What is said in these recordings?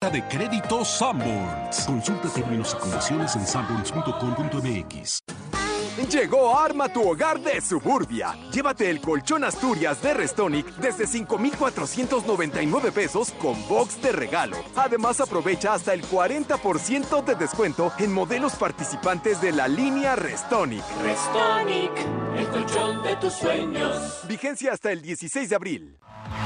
tarjeta de crédito Sanborns. Consulta términos y condiciones en sanborns.com.mx. Llegó Arma tu Hogar de Suburbia. Llévate el colchón Asturias de Restonic desde 5,499 pesos con box de regalo. Además, aprovecha hasta el 40% de descuento en modelos participantes de la línea Restonic. Restonic, el colchón de tus sueños. Vigencia hasta el 16 de abril.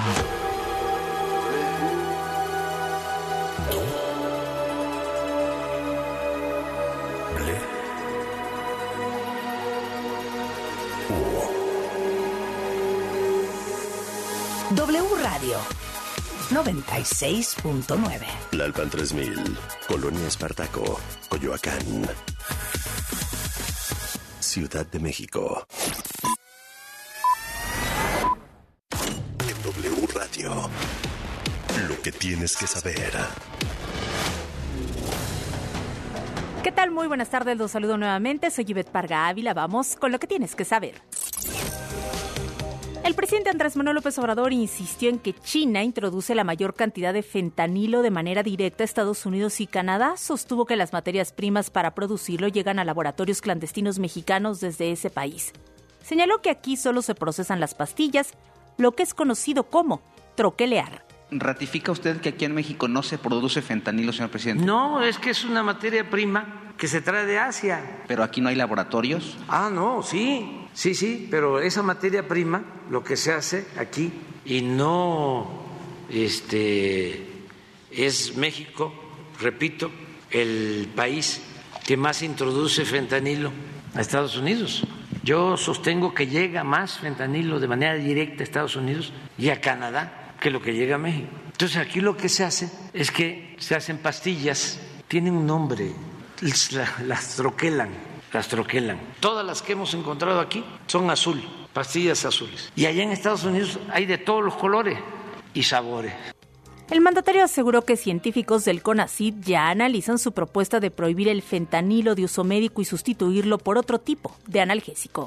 W Radio 96.9. Lalpan 3000, Colonia Espartaco, Coyoacán, Ciudad de México. En W Radio, lo que tienes que saber. ¿Qué tal? Muy buenas tardes, los saludo nuevamente. Soy Ivette Parga Ávila. Vamos con lo que tienes que saber. El presidente Andrés Manuel López Obrador insistió en que China introduce la mayor cantidad de fentanilo de manera directa a Estados Unidos y Canadá. Sostuvo que las materias primas para producirlo llegan a laboratorios clandestinos mexicanos desde ese país. Señaló que aquí solo se procesan las pastillas, lo que es conocido como troquelear. ¿Ratifica usted que aquí en México no se produce fentanilo, señor presidente? No, es que es una materia prima que se trae de Asia. ¿Pero aquí no hay laboratorios? No, sí, pero esa materia prima, lo que se hace aquí, y no es México, repito, el país que más introduce fentanilo a Estados Unidos. Yo sostengo que llega más fentanilo de manera directa a Estados Unidos y a Canadá que lo que llega a México. Entonces aquí lo que se hace es que se hacen pastillas, tienen un nombre, las troquelan. Todas las que hemos encontrado aquí son azul, pastillas azules. Y allá en Estados Unidos hay de todos los colores y sabores. El mandatario aseguró que científicos del CONACYT ya analizan su propuesta de prohibir el fentanilo de uso médico y sustituirlo por otro tipo de analgésico.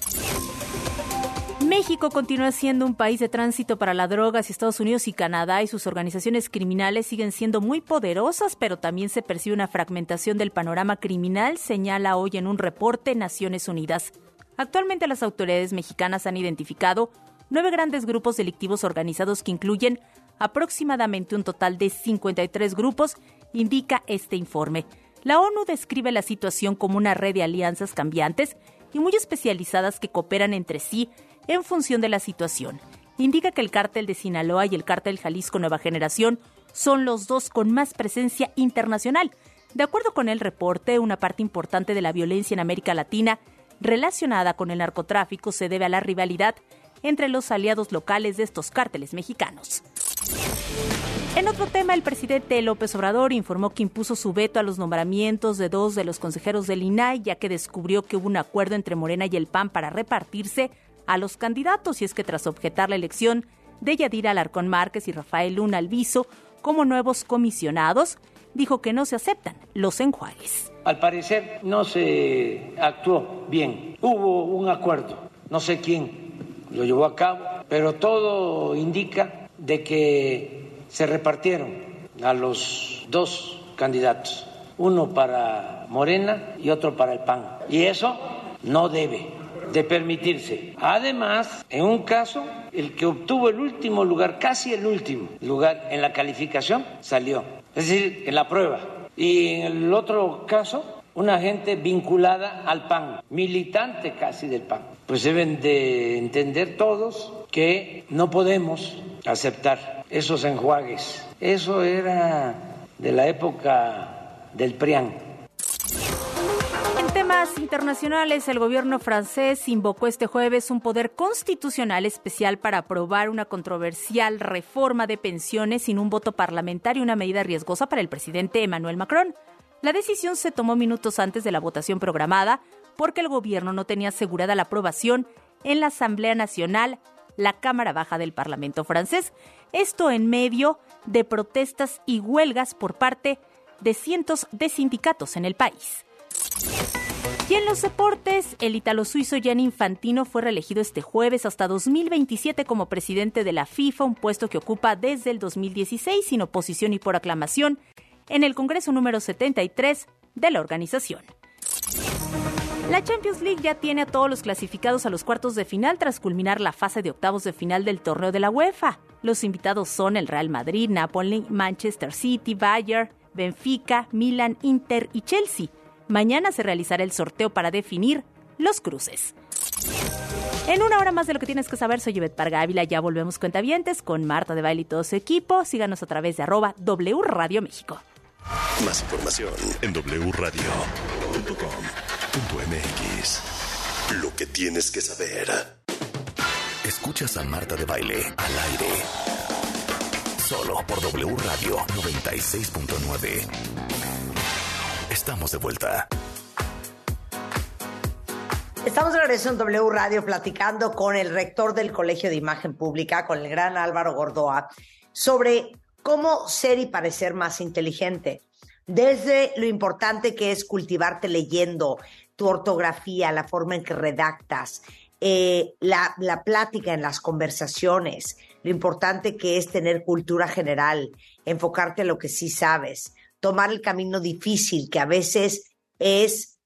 México continúa siendo un país de tránsito para la droga hacia Estados Unidos y Canadá, y sus organizaciones criminales siguen siendo muy poderosas, pero también se percibe una fragmentación del panorama criminal, señala hoy en un reporte Naciones Unidas. Actualmente las autoridades mexicanas han identificado 9 grandes grupos delictivos organizados que incluyen aproximadamente un total de 53 grupos, indica este informe. La ONU describe la situación como una red de alianzas cambiantes y muy especializadas que cooperan entre sí en función de la situación. Indica que el cártel de Sinaloa y el cártel Jalisco Nueva Generación son los dos con más presencia internacional. De acuerdo con el reporte, una parte importante de la violencia en América Latina relacionada con el narcotráfico se debe a la rivalidad entre los aliados locales de estos cárteles mexicanos. En otro tema, el presidente López Obrador informó que impuso su veto a los nombramientos de 2 de los consejeros del INAI, ya que descubrió que hubo un acuerdo entre Morena y el PAN para repartirse a los candidatos, y es que tras objetar la elección de Yadira Alarcón Márquez y Rafael Luna Alviso como nuevos comisionados, dijo que no se aceptan los enjuagues. Al parecer no se actuó bien, hubo un acuerdo, no sé quién lo llevó a cabo, pero todo indica de que se repartieron a los 2 candidatos, uno para Morena y otro para el PAN, y eso no debe de permitirse. Además, en un caso, el que obtuvo el último lugar, casi el último lugar en la calificación, salió, es decir, en la prueba. Y en el otro caso, una gente vinculada al PAN, militante casi del PAN. Pues deben de entender todos que no podemos aceptar esos enjuagues. Eso era de la época del PRIAN. En temas internacionales, el gobierno francés invocó este jueves un poder constitucional especial para aprobar una controversial reforma de pensiones sin un voto parlamentario, una medida riesgosa para el presidente Emmanuel Macron. La decisión se tomó minutos antes de la votación programada porque el gobierno no tenía asegurada la aprobación en la Asamblea Nacional, la Cámara Baja del Parlamento francés. Esto en medio de protestas y huelgas por parte de cientos de sindicatos en el país. Y en los deportes, el ítalo-suizo Gianni Infantino fue reelegido este jueves hasta 2027 como presidente de la FIFA, un puesto que ocupa desde el 2016 sin oposición y por aclamación en el Congreso número 73 de la organización. La Champions League ya tiene a todos los clasificados a los cuartos de final tras culminar la fase de octavos de final del torneo de la UEFA. Los invitados son el Real Madrid, Napoli, Manchester City, Bayern, Benfica, Milan, Inter y Chelsea. Mañana se realizará el sorteo para definir los cruces. En una hora más de lo que tienes que saber, soy Ivette Parga Ávila. Ya volvemos cuentavientes con Marta de Baile y todo su equipo. Síganos a través de @W Radio México. Más información en wradio.com.mx. Lo que tienes que saber. Escuchas a Marta de Baile al aire. Solo por W Radio 96.9. Estamos de vuelta. Estamos de regreso en W Radio platicando con el rector del Colegio de Imagen Pública, con el gran Álvaro Gordoa, sobre cómo ser y parecer más inteligente. Desde lo importante que es cultivarte leyendo, tu ortografía, la forma en que redactas, la plática en las conversaciones, lo importante que es tener cultura general, enfocarte a lo que sí sabes, tomar el camino difícil, que a veces es,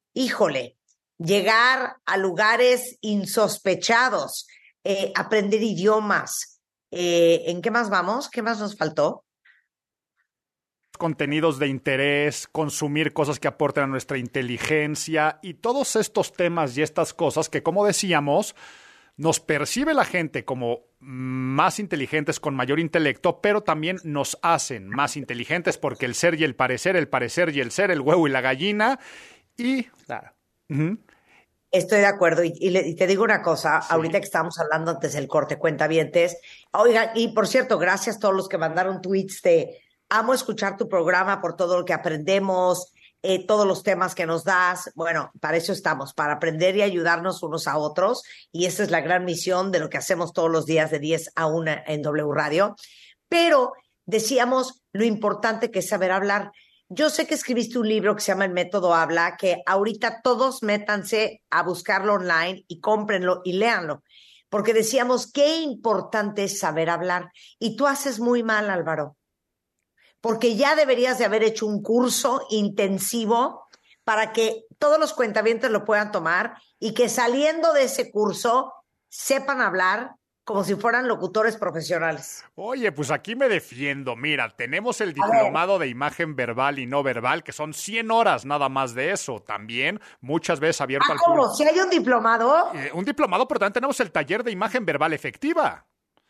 llegar a lugares insospechados, aprender idiomas. ¿En qué más vamos? ¿Qué más nos faltó? Contenidos de interés, consumir cosas que aporten a nuestra inteligencia y todos estos temas y estas cosas que, como decíamos, nos percibe la gente como más inteligentes con mayor intelecto, pero también nos hacen más inteligentes porque el ser y el parecer y el ser, el huevo y la gallina y... Claro. Estoy de acuerdo y te digo una cosa, sí. Ahorita que estábamos hablando antes del corte, cuentavientes. Oigan, y por cierto, gracias a todos los que mandaron tweets de amo escuchar tu programa por todo lo que aprendemos, todos los temas que nos das. Bueno, para eso estamos, para aprender y ayudarnos unos a otros. Y esa es la gran misión de lo que hacemos todos los días de 10 a 1 en W Radio. Pero decíamos lo importante que es saber hablar. Yo sé que escribiste un libro que se llama El Método Habla, que ahorita todos métanse a buscarlo online y cómprenlo y léanlo. Porque decíamos qué importante es saber hablar. Y tú haces muy mal, Álvaro. Porque ya deberías de haber hecho un curso intensivo para que todos los cuentavientes lo puedan tomar y que saliendo de ese curso sepan hablar como si fueran locutores profesionales. Oye, pues aquí me defiendo. Mira, tenemos el diplomado de imagen verbal y no verbal, que son 100 horas nada más de eso. También muchas veces abierto al público. ¿Cómo? ¿Si hay un diplomado? Un diplomado, pero también tenemos el taller de imagen verbal efectiva.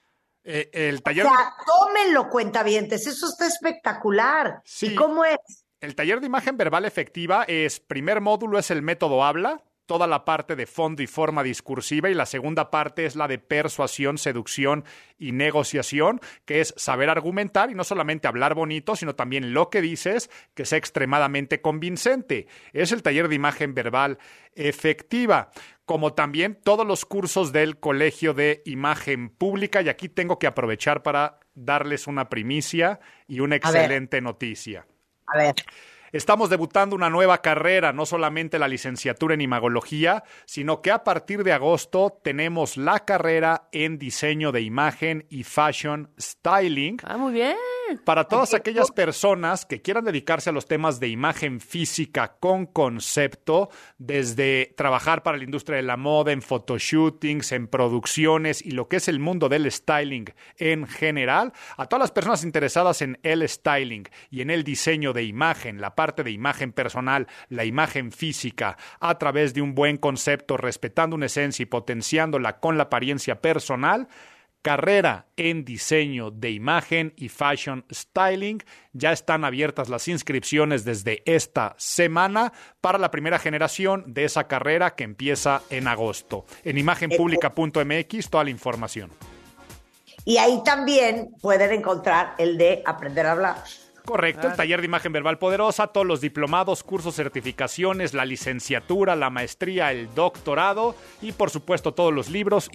El taller... O sea, tómenlo, cuentavientes. Eso está espectacular. Sí. ¿Y cómo es? El taller de imagen verbal efectiva primer módulo es el método habla, toda la parte de fondo y forma discursiva, y la segunda parte es la de persuasión, seducción y negociación, que es saber argumentar y no solamente hablar bonito, sino también lo que dices, que sea extremadamente convincente. Es el taller de imagen verbal efectiva, como también todos los cursos del Colegio de Imagen Pública, y aquí tengo que aprovechar para darles una primicia y una excelente noticia. A ver. Estamos debutando una nueva carrera, no solamente la licenciatura en imagología, sino que a partir de agosto tenemos la carrera en diseño de imagen y fashion styling. Ah, muy bien. Para todas aquellas personas que quieran dedicarse a los temas de imagen física con concepto, desde trabajar para la industria de la moda, en photoshootings, en producciones y lo que es el mundo del styling en general, a todas las personas interesadas en el styling y en el diseño de imagen, la parte de imagen personal, la imagen física, a través de un buen concepto, respetando una esencia y potenciándola con la apariencia personal. Carrera en diseño de imagen y fashion styling. Ya están abiertas las inscripciones desde esta semana para la primera generación de esa carrera que empieza en agosto. En imagenpublica.mx toda la información. Y ahí también pueden encontrar el de aprender a hablar. Correcto, el taller de imagen verbal poderosa, todos los diplomados, cursos, certificaciones, la licenciatura, la maestría, el doctorado y por supuesto todos los libros,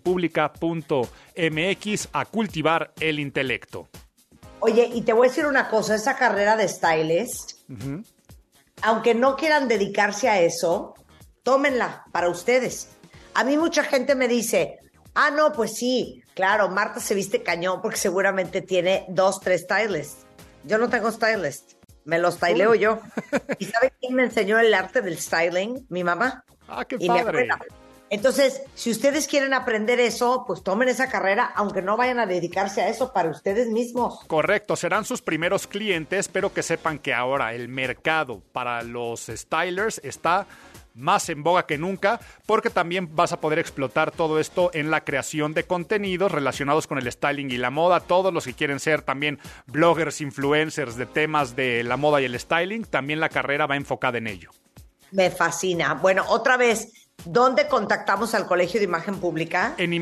imagenpublica.mx, a cultivar el intelecto. Oye, y te voy a decir una cosa, esa carrera de stylist, aunque no quieran dedicarse a eso, tómenla para ustedes. A mí mucha gente me dice, no, pues sí, claro, Marta se viste cañón porque seguramente tiene 2, 3 stylists. Yo no tengo stylist, me lo styleo yo. ¿Y sabe quién me enseñó el arte del styling? Mi mamá. ¡Qué y padre! Entonces, si ustedes quieren aprender eso, pues tomen esa carrera, aunque no vayan a dedicarse a eso para ustedes mismos. Correcto, serán sus primeros clientes, pero que sepan que ahora el mercado para los stylers está más en boga que nunca, porque también vas a poder explotar todo esto en la creación de contenidos relacionados con el styling y la moda. Todos los que quieren ser también bloggers, influencers de temas de la moda y el styling, también la carrera va enfocada en ello. Me fascina. Bueno, otra vez, ¿dónde contactamos al Colegio de Imagen Pública? En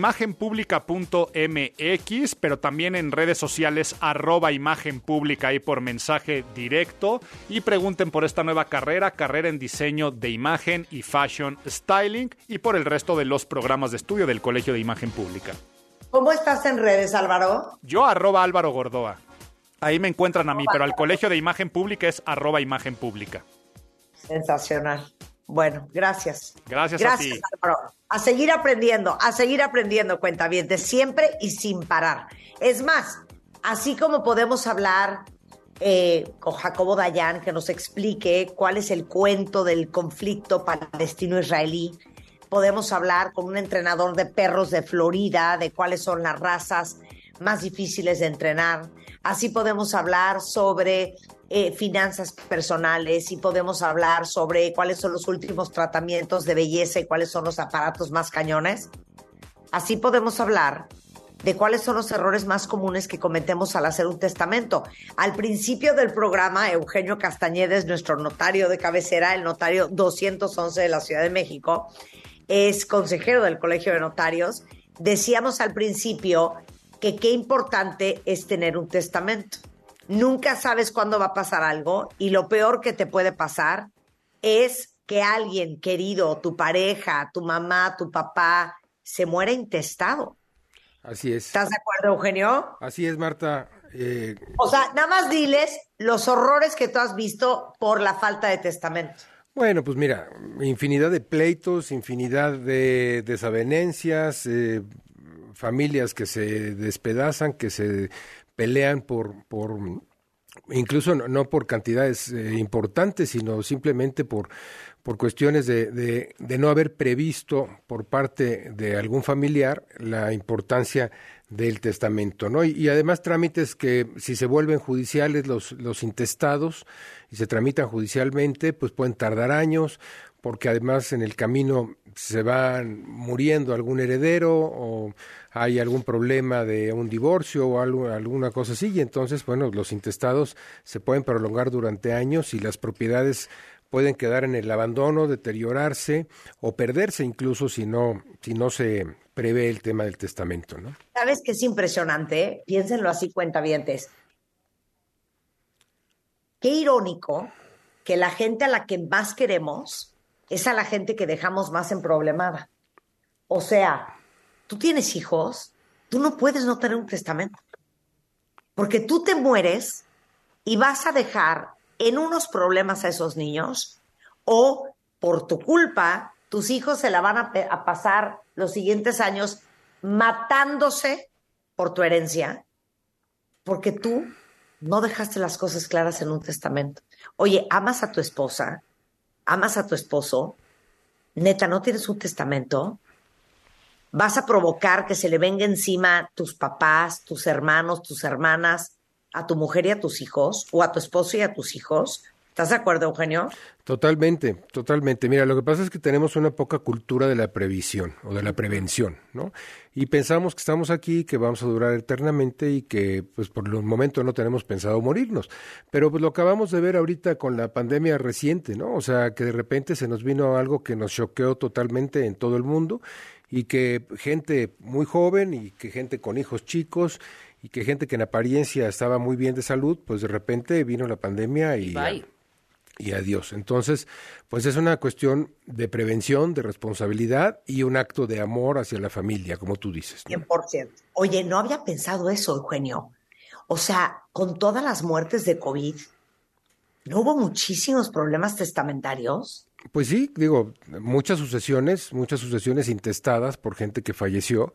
imagenpublica.mx, pero también en redes sociales @imagenpublica, ahí por mensaje directo, y pregunten por esta nueva carrera en diseño de imagen y fashion styling, y por el resto de los programas de estudio del Colegio de Imagen Pública. ¿Cómo estás en redes, Álvaro? Yo @Álvaro Gordoa. Ahí me encuentran a mí, pero al Colegio de Imagen Pública es @imagenpublica. Sensacional. Bueno, gracias. Gracias a ti. Álvaro. A seguir aprendiendo, cuentavientes, siempre y sin parar. Es más, así como podemos hablar con Jacobo Dayan, que nos explique cuál es el cuento del conflicto palestino-israelí, podemos hablar con un entrenador de perros de Florida, de cuáles son las razas más difíciles de entrenar. Así podemos hablar sobre finanzas personales y podemos hablar sobre cuáles son los últimos tratamientos de belleza y cuáles son los aparatos más cañones. Así podemos hablar de cuáles son los errores más comunes que cometemos al hacer un testamento. Al principio del programa, Eugenio Castañedes, nuestro notario de cabecera, el notario 211 de la Ciudad de México, es consejero del Colegio de Notarios. Decíamos al principio que qué importante es tener un testamento. Nunca sabes cuándo va a pasar algo y lo peor que te puede pasar es que alguien querido, tu pareja, tu mamá, tu papá, se muera intestado. Así es. ¿Estás de acuerdo, Eugenio? Así es, Marta. O sea, nada más diles los horrores que tú has visto por la falta de testamento. Bueno, pues mira, infinidad de pleitos, infinidad de desavenencias, familias que se despedazan, que se pelean por incluso no por cantidades importantes, sino simplemente por cuestiones de no haber previsto por parte de algún familiar la importancia del testamento, ¿no? Y además trámites que si se vuelven judiciales los intestados y se tramitan judicialmente, pues pueden tardar años, porque además en el camino se van muriendo algún heredero o hay algún problema de un divorcio o alguna cosa así, y entonces, bueno, los intestados se pueden prolongar durante años y las propiedades pueden quedar en el abandono, deteriorarse o perderse incluso si no se prevé el tema del testamento, ¿no? ¿Sabes qué es impresionante? Piénsenlo así, cuentavientes. Qué irónico que la gente a la que más queremos es a la gente que dejamos más emproblemada. O sea, tú tienes hijos, tú no puedes no tener un testamento. Porque tú te mueres y vas a dejar en unos problemas a esos niños, o por tu culpa, tus hijos se la van a pasar los siguientes años matándose por tu herencia, porque tú no dejaste las cosas claras en un testamento. Oye, amas a tu esposa, amas a tu esposo, neta, ¿no tienes un testamento? Vas a provocar que se le venga encima tus papás, tus hermanos, tus hermanas, a tu mujer y a tus hijos, o a tu esposo y a tus hijos. ¿Estás de acuerdo, Eugenio? Totalmente, totalmente. Mira, lo que pasa es que tenemos una poca cultura de la previsión o de la prevención, ¿no? Y pensamos que estamos aquí, que vamos a durar eternamente y que, pues, por el momento no tenemos pensado morirnos. Pero pues lo acabamos de ver ahorita con la pandemia reciente, ¿no? O sea, que de repente se nos vino algo que nos choqueó totalmente en todo el mundo y que gente muy joven y que gente con hijos chicos y que gente que en apariencia estaba muy bien de salud, pues de repente vino la pandemia y adiós. Entonces, pues es una cuestión de prevención, de responsabilidad y un acto de amor hacia la familia, como tú dices, ¿no? 100%. Oye, no había pensado eso, Eugenio. O sea, con todas las muertes de COVID, ¿no hubo muchísimos problemas testamentarios? Pues sí, digo, muchas sucesiones intestadas por gente que falleció,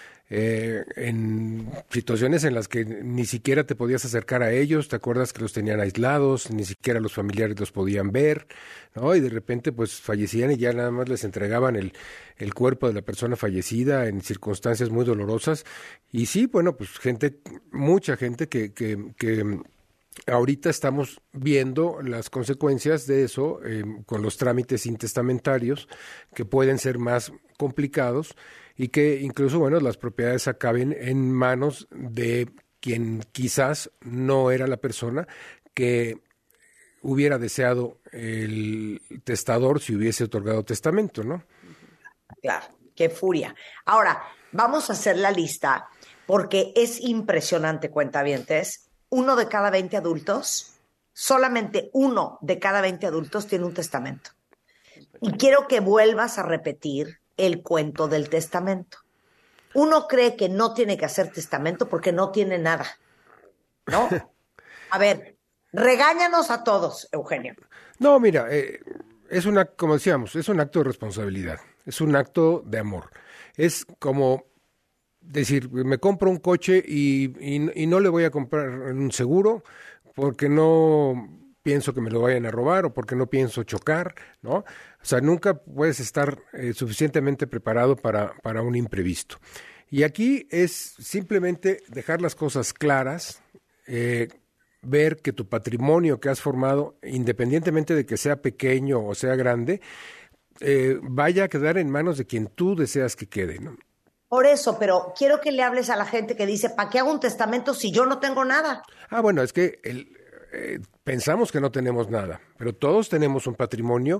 en situaciones en las que ni siquiera te podías acercar a ellos, te acuerdas que los tenían aislados, ni siquiera los familiares los podían ver, ¿no? Y de repente pues fallecían y ya nada más les entregaban el cuerpo de la persona fallecida en circunstancias muy dolorosas. Y sí, bueno, pues mucha gente que ahorita estamos viendo las consecuencias de eso con los trámites intestamentarios que pueden ser más complicados y que incluso, bueno, las propiedades acaben en manos de quien quizás no era la persona que hubiera deseado el testador si hubiese otorgado testamento, ¿no? Claro, qué furia. Ahora, vamos a hacer la lista porque es impresionante, cuentavientes. 1 de cada 20 adultos, solamente 1 de cada 20 adultos tiene un testamento. Y quiero que vuelvas a repetir el cuento del testamento. Uno cree que no tiene que hacer testamento porque no tiene nada, ¿no? A ver, regáñanos a todos, Eugenio. No, mira, como decíamos, es un acto de responsabilidad, es un acto de amor. Es como decir, me compro un coche y no le voy a comprar un seguro porque no pienso que me lo vayan a robar o porque no pienso chocar, ¿no? O sea, nunca puedes estar suficientemente preparado para un imprevisto. Y aquí es simplemente dejar las cosas claras, ver que tu patrimonio que has formado, independientemente de que sea pequeño o sea grande, vaya a quedar en manos de quien tú deseas que quede, ¿no? Por eso, pero quiero que le hables a la gente que dice, ¿para qué hago un testamento si yo no tengo nada? Ah, bueno, es que pensamos que no tenemos nada, pero todos tenemos un patrimonio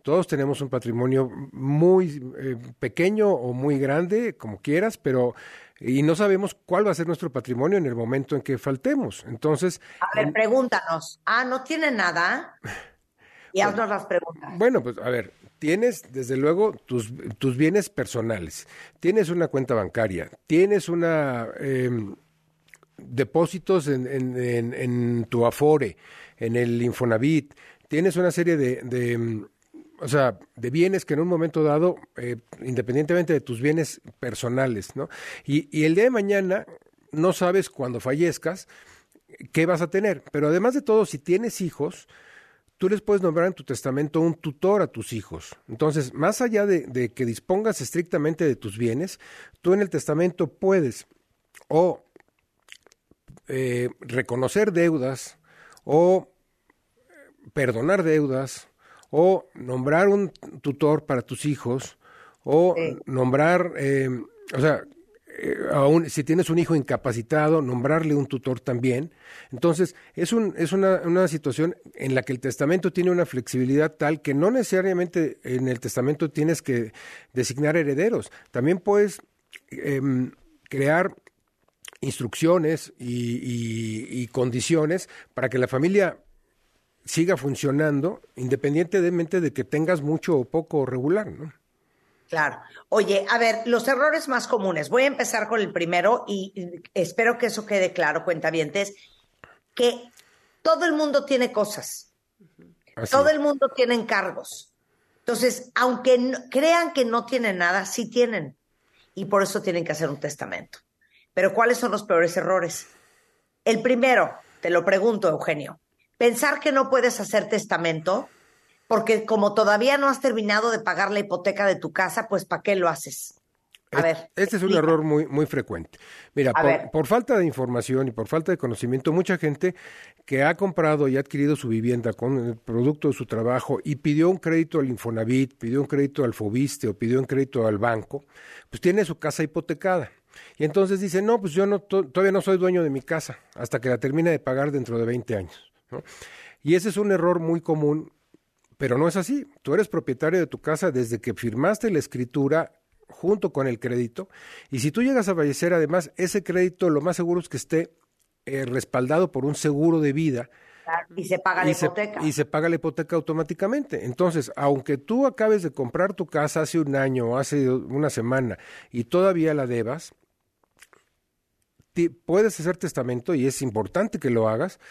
muy pequeño o muy grande, como quieras, y no sabemos cuál va a ser nuestro patrimonio en el momento en que faltemos. Entonces, a ver, pregúntanos. ¿No tiene nada? Y haznos las preguntas. Bueno, pues a ver, tienes desde luego tus bienes personales, tienes una cuenta bancaria, tienes depósitos en tu Afore, en el Infonavit, tienes una serie de bienes que en un momento dado, independientemente de tus bienes personales, ¿no? Y el día de mañana no sabes cuando fallezcas qué vas a tener, pero además de todo, si tienes hijos, tú les puedes nombrar en tu testamento un tutor a tus hijos. Entonces, más allá de que dispongas estrictamente de tus bienes, tú en el testamento puedes o reconocer deudas o perdonar deudas o nombrar un tutor para tus hijos o nombrar, aún si tienes un hijo incapacitado, nombrarle un tutor también. Entonces, es una situación en la que el testamento tiene una flexibilidad tal que no necesariamente en el testamento tienes que designar herederos. También puedes crear instrucciones y condiciones para que la familia siga funcionando independientemente de que tengas mucho o poco regular, ¿no? Claro. Oye, a ver, los errores más comunes. Voy a empezar con el primero y espero que eso quede claro, cuentavientes, que todo el mundo tiene cosas. Todo el mundo tiene encargos. Entonces, aunque crean que no tienen nada, sí tienen. Y por eso tienen que hacer un testamento. Pero ¿cuáles son los peores errores? El primero, te lo pregunto, Eugenio, pensar que no puedes hacer testamento porque como todavía no has terminado de pagar la hipoteca de tu casa, pues ¿para qué lo haces? A ver. Este es un error muy, muy frecuente. Mira, por falta de información y por falta de conocimiento, mucha gente que ha comprado y ha adquirido su vivienda con el producto de su trabajo y pidió un crédito al Infonavit, pidió un crédito al Fobiste o pidió un crédito al banco, pues tiene su casa hipotecada. Y entonces dice, no, pues yo todavía no soy dueño de mi casa hasta que la termine de pagar dentro de 20 años, ¿no? Y ese es un error muy común, pero no es así. Tú eres propietario de tu casa desde que firmaste la escritura junto con el crédito, y si tú llegas a fallecer, además, ese crédito lo más seguro es que esté respaldado por un seguro de vida. Y se paga la hipoteca. Y se paga la hipoteca automáticamente. Entonces, aunque tú acabes de comprar tu casa hace un año o hace una semana y todavía la debas, puedes hacer testamento y es importante que lo hagas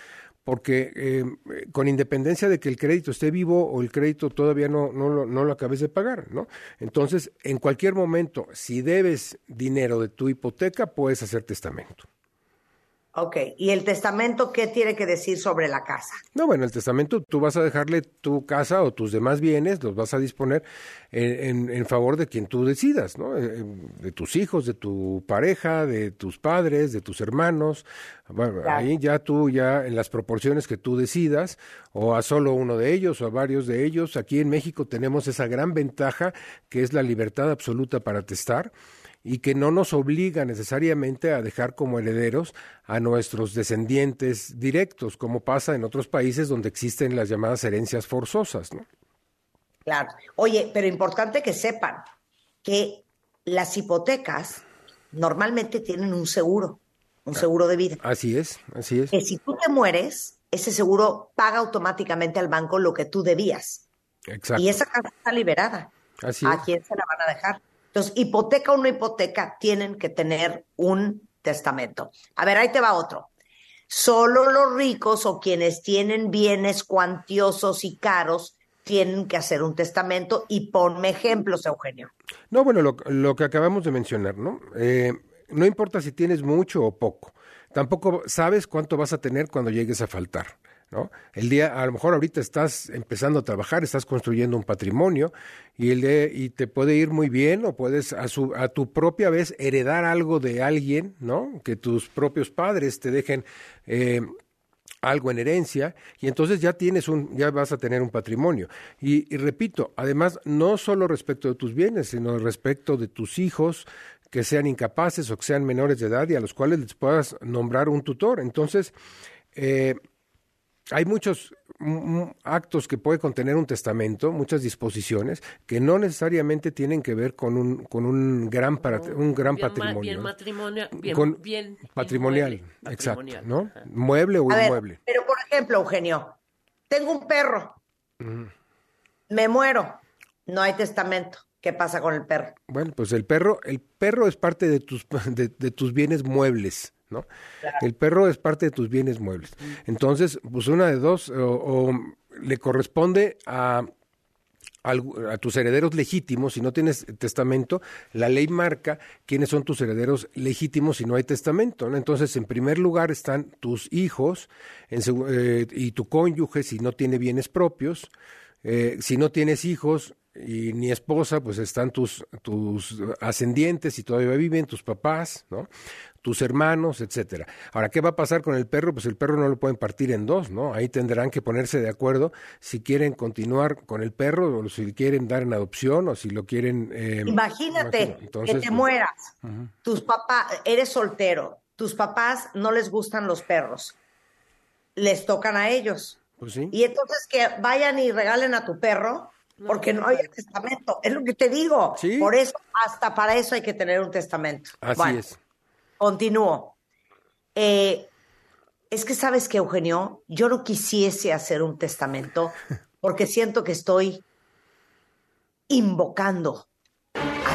porque con independencia de que el crédito esté vivo o el crédito todavía no lo acabes de pagar, ¿no? Entonces, en cualquier momento, si debes dinero de tu hipoteca, puedes hacer testamento. Ok, ¿y el testamento qué tiene que decir sobre la casa? No, bueno, el testamento tú vas a dejarle tu casa o tus demás bienes, los vas a disponer en favor de quien tú decidas, ¿no? De tus hijos, de tu pareja, de tus padres, de tus hermanos. Bueno, claro. Ahí ya tú, ya en las proporciones que tú decidas, o a solo uno de ellos o a varios de ellos. Aquí en México tenemos esa gran ventaja que es la libertad absoluta para testar, y que no nos obliga necesariamente a dejar como herederos a nuestros descendientes directos, como pasa en otros países donde existen las llamadas herencias forzosas, ¿no? Claro. Oye, pero importante que sepan que las hipotecas normalmente tienen un seguro de vida. Así es. Que si tú te mueres, ese seguro paga automáticamente al banco lo que tú debías. Exacto. Y esa casa está liberada. Así ¿A es. quién se la van a dejar? Entonces, hipoteca o no hipoteca, tienen que tener un testamento. A ver, ahí te va otro. Solo los ricos o quienes tienen bienes cuantiosos y caros tienen que hacer un testamento, y ponme ejemplos, Eugenio. No, bueno, lo que acabamos de mencionar, ¿no? No importa si tienes mucho o poco. Tampoco sabes cuánto vas a tener cuando llegues a faltar, ¿no? A lo mejor ahorita estás empezando a trabajar, estás construyendo un patrimonio y te puede ir muy bien, o puedes a tu propia vez heredar algo de alguien, ¿no? Que tus propios padres te dejen algo en herencia, y entonces ya vas a tener un patrimonio. Y repito, además, no solo respecto de tus bienes, sino respecto de tus hijos, que sean incapaces o que sean menores de edad y a los cuales les puedas nombrar un tutor. Entonces, hay muchos actos que puede contener un testamento, muchas disposiciones que no necesariamente tienen que ver con un gran patrimonio. Bien matrimonio, bien patrimonial, inmueble, exacto, patrimonial. ¿no? Mueble o inmueble. Pero por ejemplo, Eugenio, tengo un perro, me muero, no hay testamento. ¿Qué pasa con el perro? Bueno, pues el perro es parte de tus bienes muebles, ¿no? Claro. El perro es parte de tus bienes muebles. Entonces, pues una de dos, o le corresponde a tus herederos legítimos. Si no tienes testamento, la ley marca quiénes son tus herederos legítimos si no hay testamento, ¿no? Entonces, en primer lugar están tus hijos y tu cónyuge si no tiene bienes propios. Si no tienes hijos y ni esposa, pues están tus ascendientes, si todavía viven, tus papás, ¿no? Tus hermanos, etcétera. Ahora, ¿qué va a pasar con el perro? Pues el perro no lo pueden partir en dos, ¿no? Ahí tendrán que ponerse de acuerdo si quieren continuar con el perro, o si quieren dar en adopción, o si lo quieren... Imagínate entonces, que te mueras, tus papás, eres soltero, tus papás no les gustan los perros, les tocan a ellos. Pues sí. Y entonces que vayan y regalen a tu perro, porque no hay testamento. Es lo que te digo. ¿Sí? Por eso, hasta para eso hay que tener un testamento. Así es. Continúo. Es que, ¿sabes qué, Eugenio? Yo no quisiese hacer un testamento porque siento que estoy invocando a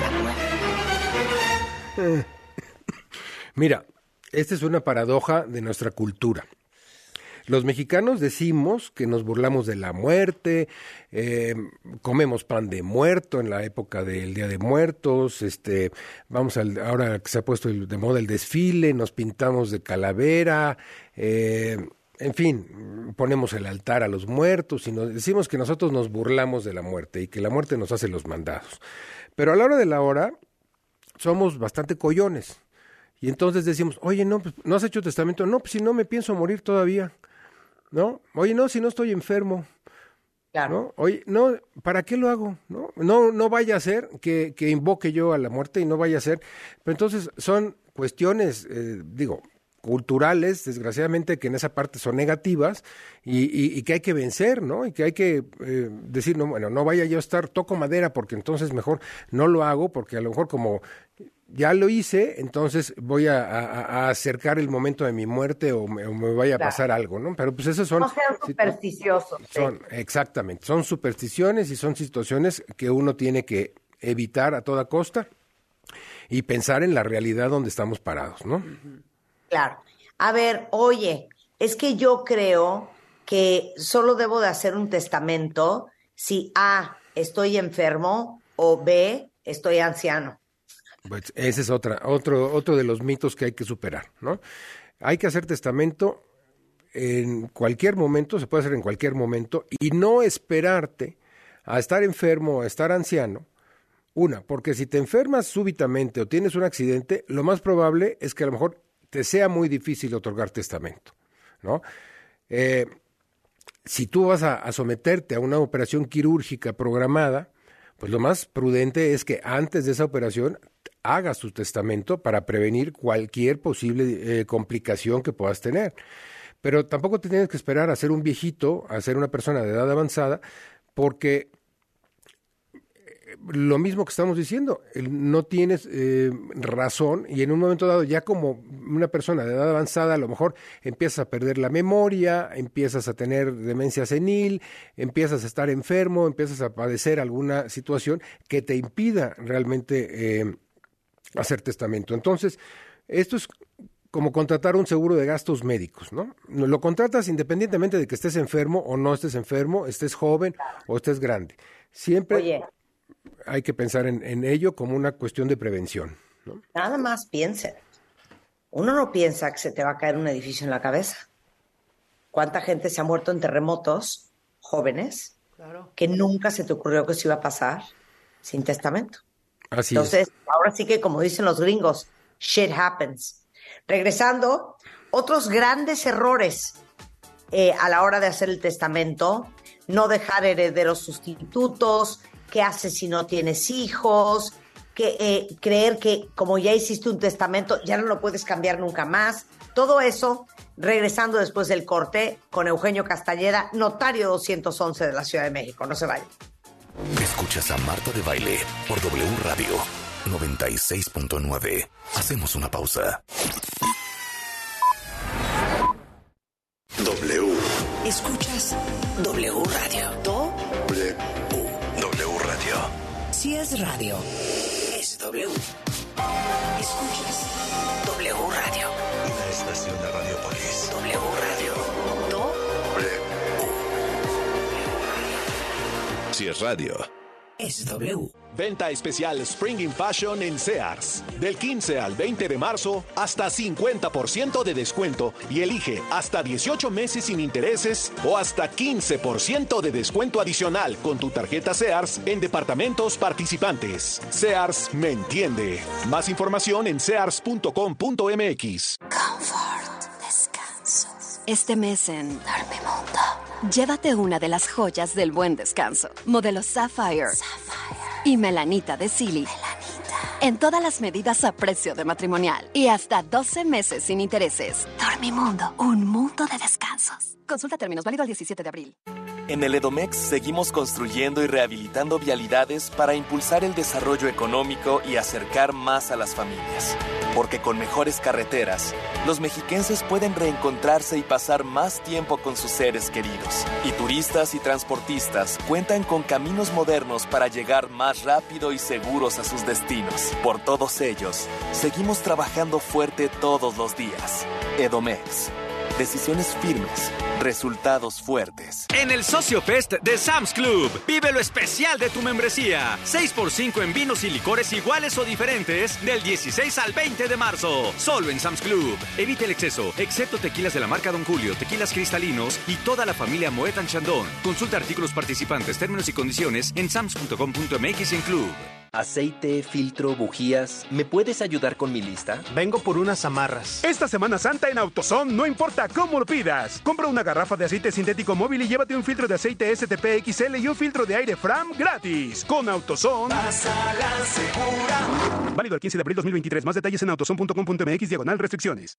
la muerte. Mira, esta es una paradoja de nuestra cultura. Los mexicanos decimos que nos burlamos de la muerte, comemos pan de muerto en la época del Día de Muertos, ahora que se ha puesto de moda el desfile, nos pintamos de calavera, en fin, ponemos el altar a los muertos y decimos que nosotros nos burlamos de la muerte y que la muerte nos hace los mandados. Pero a la hora de la hora somos bastante collones. Y entonces decimos, oye, no, pues, ¿no has hecho testamento? No, pues si no me pienso morir todavía. ¿No? Oye, no, si no estoy enfermo. Claro. ¿No? Oye, no, ¿para qué lo hago? No vaya a ser que invoque yo a la muerte y no vaya a ser. Pero entonces son cuestiones, culturales, desgraciadamente, que en esa parte son negativas y que hay que vencer, ¿no? Y que hay que decir, no, bueno, no vaya yo a toco madera porque entonces mejor no lo hago porque a lo mejor como ya lo hice, entonces voy a acercar el momento de mi muerte o me vaya a pasar algo, ¿no? Pero pues esos son... No sean supersticiosos. Exactamente, son supersticiones y son situaciones que uno tiene que evitar a toda costa y pensar en la realidad donde estamos parados, ¿no? Claro. A ver, oye, es que yo creo que solo debo de hacer un testamento si A, estoy enfermo, o B, estoy anciano. Pues ese es otro de los mitos que hay que superar, ¿no? Hay que hacer testamento en cualquier momento, se puede hacer en cualquier momento, y no esperarte a estar enfermo o a estar anciano. Porque si te enfermas súbitamente o tienes un accidente, lo más probable es que a lo mejor te sea muy difícil otorgar testamento, ¿no? Si tú vas a someterte a una operación quirúrgica programada, pues lo más prudente es que antes de esa operación hagas tu testamento para prevenir cualquier posible complicación que puedas tener. Pero tampoco te tienes que esperar a ser un viejito, a ser una persona de edad avanzada, porque lo mismo que estamos diciendo, no tienes razón, y en un momento dado ya como una persona de edad avanzada a lo mejor empiezas a perder la memoria, empiezas a tener demencia senil, empiezas a estar enfermo, empiezas a padecer alguna situación que te impida realmente hacer testamento. Entonces, esto es como contratar un seguro de gastos médicos, ¿no? Lo contratas independientemente de que estés enfermo o no estés enfermo, estés joven o estés grande. Siempre hay que pensar en ello como una cuestión de prevención, ¿no? Nada más piensen. Uno no piensa que se te va a caer un edificio en la cabeza. ¿Cuánta gente se ha muerto en terremotos, jóvenes, que nunca se te ocurrió que eso iba a pasar sin testamento? Así Entonces, ahora sí que, como dicen los gringos, shit happens. Regresando, otros grandes errores a la hora de hacer el testamento: no dejar herederos sustitutos, qué haces si no tienes hijos, creer que como ya hiciste un testamento ya no lo puedes cambiar nunca más. Todo eso, regresando después del corte con Eugenio Castañeda, notario 211 de la Ciudad de México. No se vayan. Escuchas a Marta de Baile por W Radio 96.9. Hacemos una pausa. W. Escuchas W Radio. W Radio. Si es radio, es W. Escuchas W Radio. Una estación de Radiopolis. W Radio. Si es radio, es W. Venta especial Spring in Fashion en Sears. Del 15 al 20 de marzo, hasta 50% de descuento y elige hasta 18 meses sin intereses o hasta 15% de descuento adicional con tu tarjeta Sears en departamentos participantes. Sears me entiende. Más información en sears.com.mx. Confort, descanso. Este mes en Dormimundo, llévate una de las joyas del buen descanso. Modelo Sapphire. Y melanita de Silly. En todas las medidas a precio de matrimonial. Y hasta 12 meses sin intereses. Dormimundo, un mundo de descansos. Consulta términos, válido el 17 de abril. En el Edomex seguimos construyendo y rehabilitando vialidades para impulsar el desarrollo económico y acercar más a las familias. Porque con mejores carreteras, los mexiquenses pueden reencontrarse y pasar más tiempo con sus seres queridos. Y turistas y transportistas cuentan con caminos modernos para llegar más rápido y seguros a sus destinos. Por todos ellos, seguimos trabajando fuerte todos los días. Edomex. Decisiones firmes, resultados fuertes. En el Socio Fest de Sam's Club, vive lo especial de tu membresía. 6x5 en vinos y licores iguales o diferentes del 16 al 20 de marzo. Solo en Sam's Club. Evite el exceso, excepto tequilas de la marca Don Julio, tequilas cristalinos y toda la familia Moet & Chandon. Consulta artículos participantes, términos y condiciones en sams.com.mx y en Club. Aceite, filtro, bujías. ¿Me puedes ayudar con mi lista? Vengo por unas amarras. Esta Semana Santa en AutoZone, no importa cómo lo pidas. Compra una garrafa de aceite sintético móvil y llévate un filtro de aceite STP XL y un filtro de aire Fram gratis. Con AutoZone. Pásala segura. Válido el 15 de abril 2023. Más detalles en autozone.com.mx/restricciones.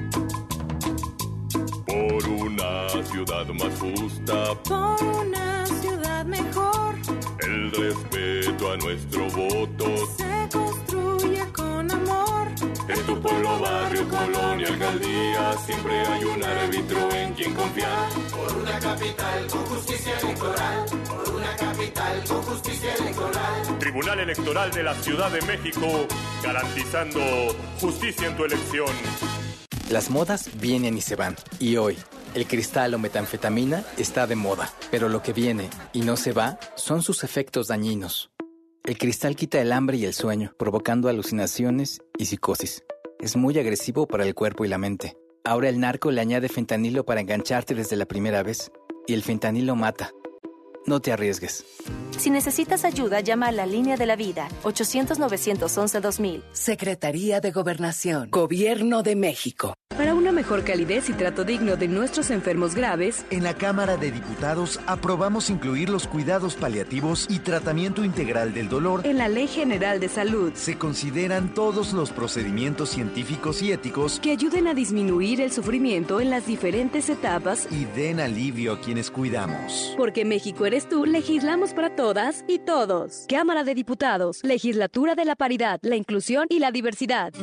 Por una ciudad más justa. Por una ciudad mejor. El respeto a nuestro voto se construye con amor. En tu pueblo, barrio, colonia, alcaldía, siempre hay un árbitro en quien confiar. Por una capital con justicia electoral. Por una capital con justicia electoral. Tribunal Electoral de la Ciudad de México, garantizando justicia en tu elección. Las modas vienen y se van. Y hoy, el cristal o metanfetamina está de moda. Pero lo que viene y no se va son sus efectos dañinos. El cristal quita el hambre y el sueño, provocando alucinaciones y psicosis. Es muy agresivo para el cuerpo y la mente. Ahora el narco le añade fentanilo para engancharte desde la primera vez. Y el fentanilo mata. No te arriesgues. Si necesitas ayuda, llama a la Línea de la Vida, 800-911-2000. Secretaría de Gobernación, Gobierno de México. Para una mejor calidez y trato digno de nuestros enfermos graves, en la Cámara de Diputados aprobamos incluir los cuidados paliativos y tratamiento integral del dolor en la Ley General de Salud. Se consideran todos los procedimientos científicos y éticos que ayuden a disminuir el sufrimiento en las diferentes etapas y den alivio a quienes cuidamos. Porque México eres tú, legislamos para todas y todos. Cámara de Diputados, Legislatura de la Paridad, la Inclusión y la Diversidad.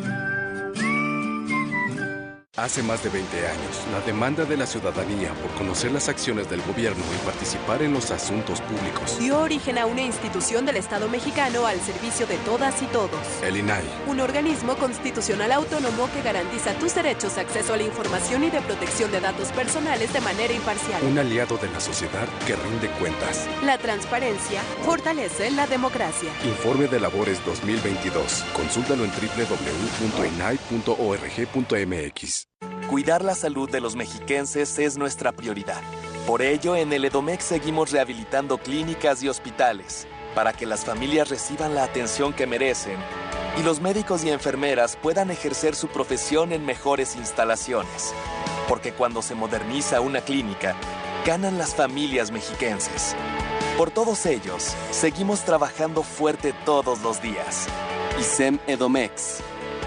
Hace más de 20 años, la demanda de la ciudadanía por conocer las acciones del gobierno y participar en los asuntos públicos dio origen a una institución del Estado mexicano al servicio de todas y todos. El INAI. Un organismo constitucional autónomo que garantiza tus derechos de acceso a la información y de protección de datos personales de manera imparcial. Un aliado de la sociedad que rinde cuentas. La transparencia fortalece la democracia. Informe de labores 2022. Consúltalo en www.inai.org.mx. Cuidar la salud de los mexiquenses es nuestra prioridad. Por ello, en el Edomex seguimos rehabilitando clínicas y hospitales para que las familias reciban la atención que merecen y los médicos y enfermeras puedan ejercer su profesión en mejores instalaciones. Porque cuando se moderniza una clínica, ganan las familias mexiquenses. Por todos ellos, seguimos trabajando fuerte todos los días. ISEM Edomex.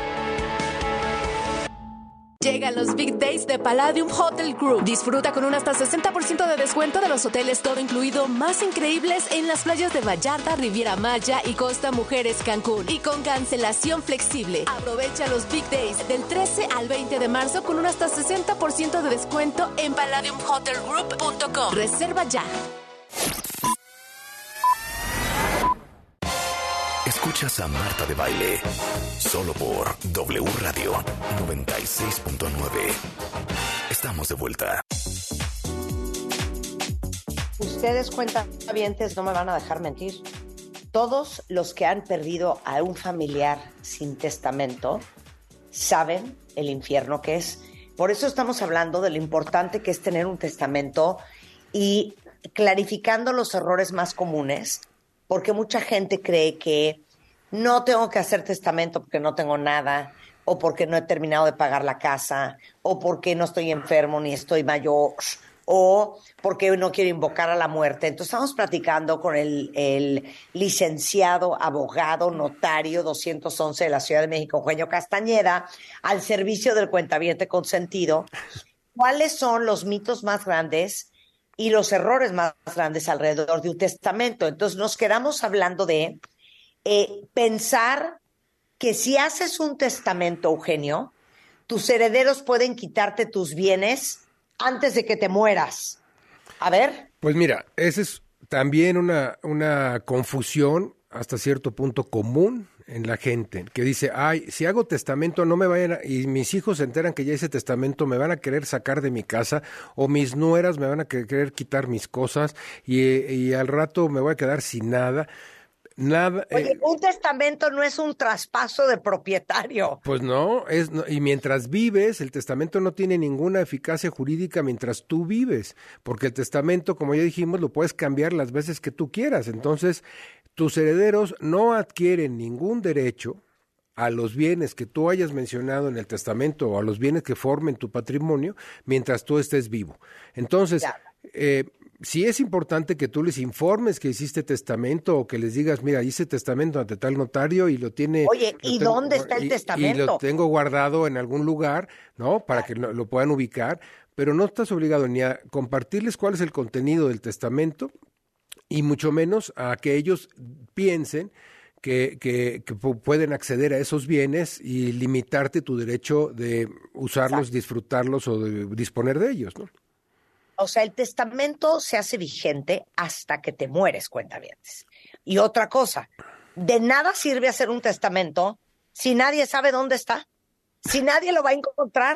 Llegan los Big Days de Palladium Hotel Group. Disfruta con un hasta 60% de descuento de los hoteles todo incluido más increíbles en las playas de Vallarta, Riviera Maya y Costa Mujeres Cancún. Y con cancelación flexible. Aprovecha los Big Days del 13 al 20 de marzo con un hasta 60% de descuento en palladiumhotelgroup.com. Reserva ya. Escuchas a Marta de Baile, solo por W Radio 96.9. Estamos de vuelta. Ustedes, cuentavientes, no me van a dejar mentir. Todos los que han perdido a un familiar sin testamento saben el infierno que es. Por eso estamos hablando de lo importante que es tener un testamento y clarificando los errores más comunes, porque mucha gente cree que no tengo que hacer testamento porque no tengo nada, o porque no he terminado de pagar la casa, o porque no estoy enfermo ni estoy mayor, o porque no quiero invocar a la muerte. Entonces estamos platicando con el licenciado, abogado, notario 211 de la Ciudad de México, Eugenio Castañeda, al servicio del cuentaviente consentido. ¿Cuáles son los mitos más grandes y los errores más grandes alrededor de un testamento? Entonces nos quedamos hablando de pensar que si haces un testamento, Eugenio, tus herederos pueden quitarte tus bienes antes de que te mueras. A ver. Pues mira, esa es también una confusión hasta cierto punto común en la gente, que dice, ay, si hago testamento no me vayan y mis hijos se enteran que ya hice testamento, me van a querer sacar de mi casa, o mis nueras me van a querer quitar mis cosas y al rato me voy a quedar sin nada. Nada. Oye, un testamento no es un traspaso de propietario. Pues no, y mientras vives, el testamento no tiene ninguna eficacia jurídica mientras tú vives, porque el testamento, como ya dijimos, lo puedes cambiar las veces que tú quieras. Entonces, tus herederos no adquieren ningún derecho a los bienes que tú hayas mencionado en el testamento o a los bienes que formen tu patrimonio mientras tú estés vivo. Entonces, sí es importante que tú les informes que hiciste testamento o que les digas, mira, hice testamento ante tal notario y lo tiene... Oye, ¿y dónde está el testamento? Y lo tengo guardado en algún lugar, ¿no? Para que lo puedan ubicar, pero no estás obligado ni a compartirles cuál es el contenido del testamento y mucho menos a que ellos piensen que pueden acceder a esos bienes y limitarte tu derecho de usarlos, Exacto. disfrutarlos o de disponer de ellos, ¿no? O sea, el testamento se hace vigente hasta que te mueres, cuentavientes. Y otra cosa, de nada sirve hacer un testamento si nadie sabe dónde está, si nadie lo va a encontrar. O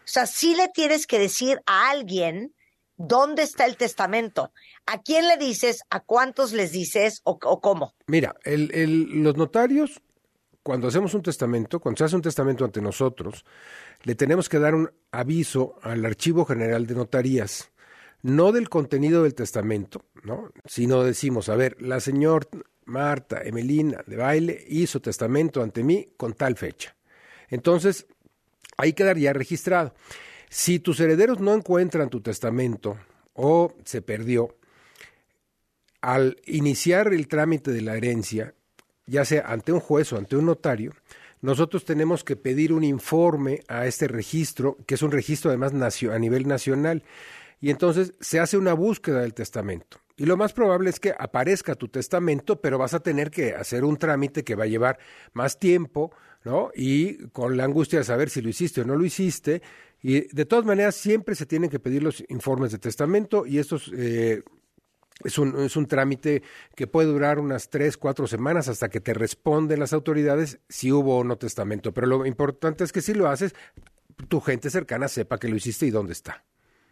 sea, sí le tienes que decir a alguien dónde está el testamento. ¿A quién le dices? ¿A cuántos les dices? ¿O cómo? Mira, los notarios, cuando hacemos un testamento, cuando se hace un testamento ante nosotros, le tenemos que dar un aviso al Archivo General de Notarías, no del contenido del testamento, ¿no? Sino decimos, a ver, la señora Marta Emelina de Baile hizo testamento ante mí con tal fecha. Entonces, ahí quedaría registrado. Si tus herederos no encuentran tu testamento o se perdió, al iniciar el trámite de la herencia, ya sea ante un juez o ante un notario, nosotros tenemos que pedir un informe a este registro, que es un registro además a nivel nacional, y entonces se hace una búsqueda del testamento. Y lo más probable es que aparezca tu testamento, pero vas a tener que hacer un trámite que va a llevar más tiempo, ¿no? Y con la angustia de saber si lo hiciste o no lo hiciste. Y de todas maneras siempre se tienen que pedir los informes de testamento, y estos es un trámite que puede durar unas 3-4 semanas hasta que te responden las autoridades si hubo o no testamento. Pero lo importante es que si lo haces, tu gente cercana sepa que lo hiciste y dónde está.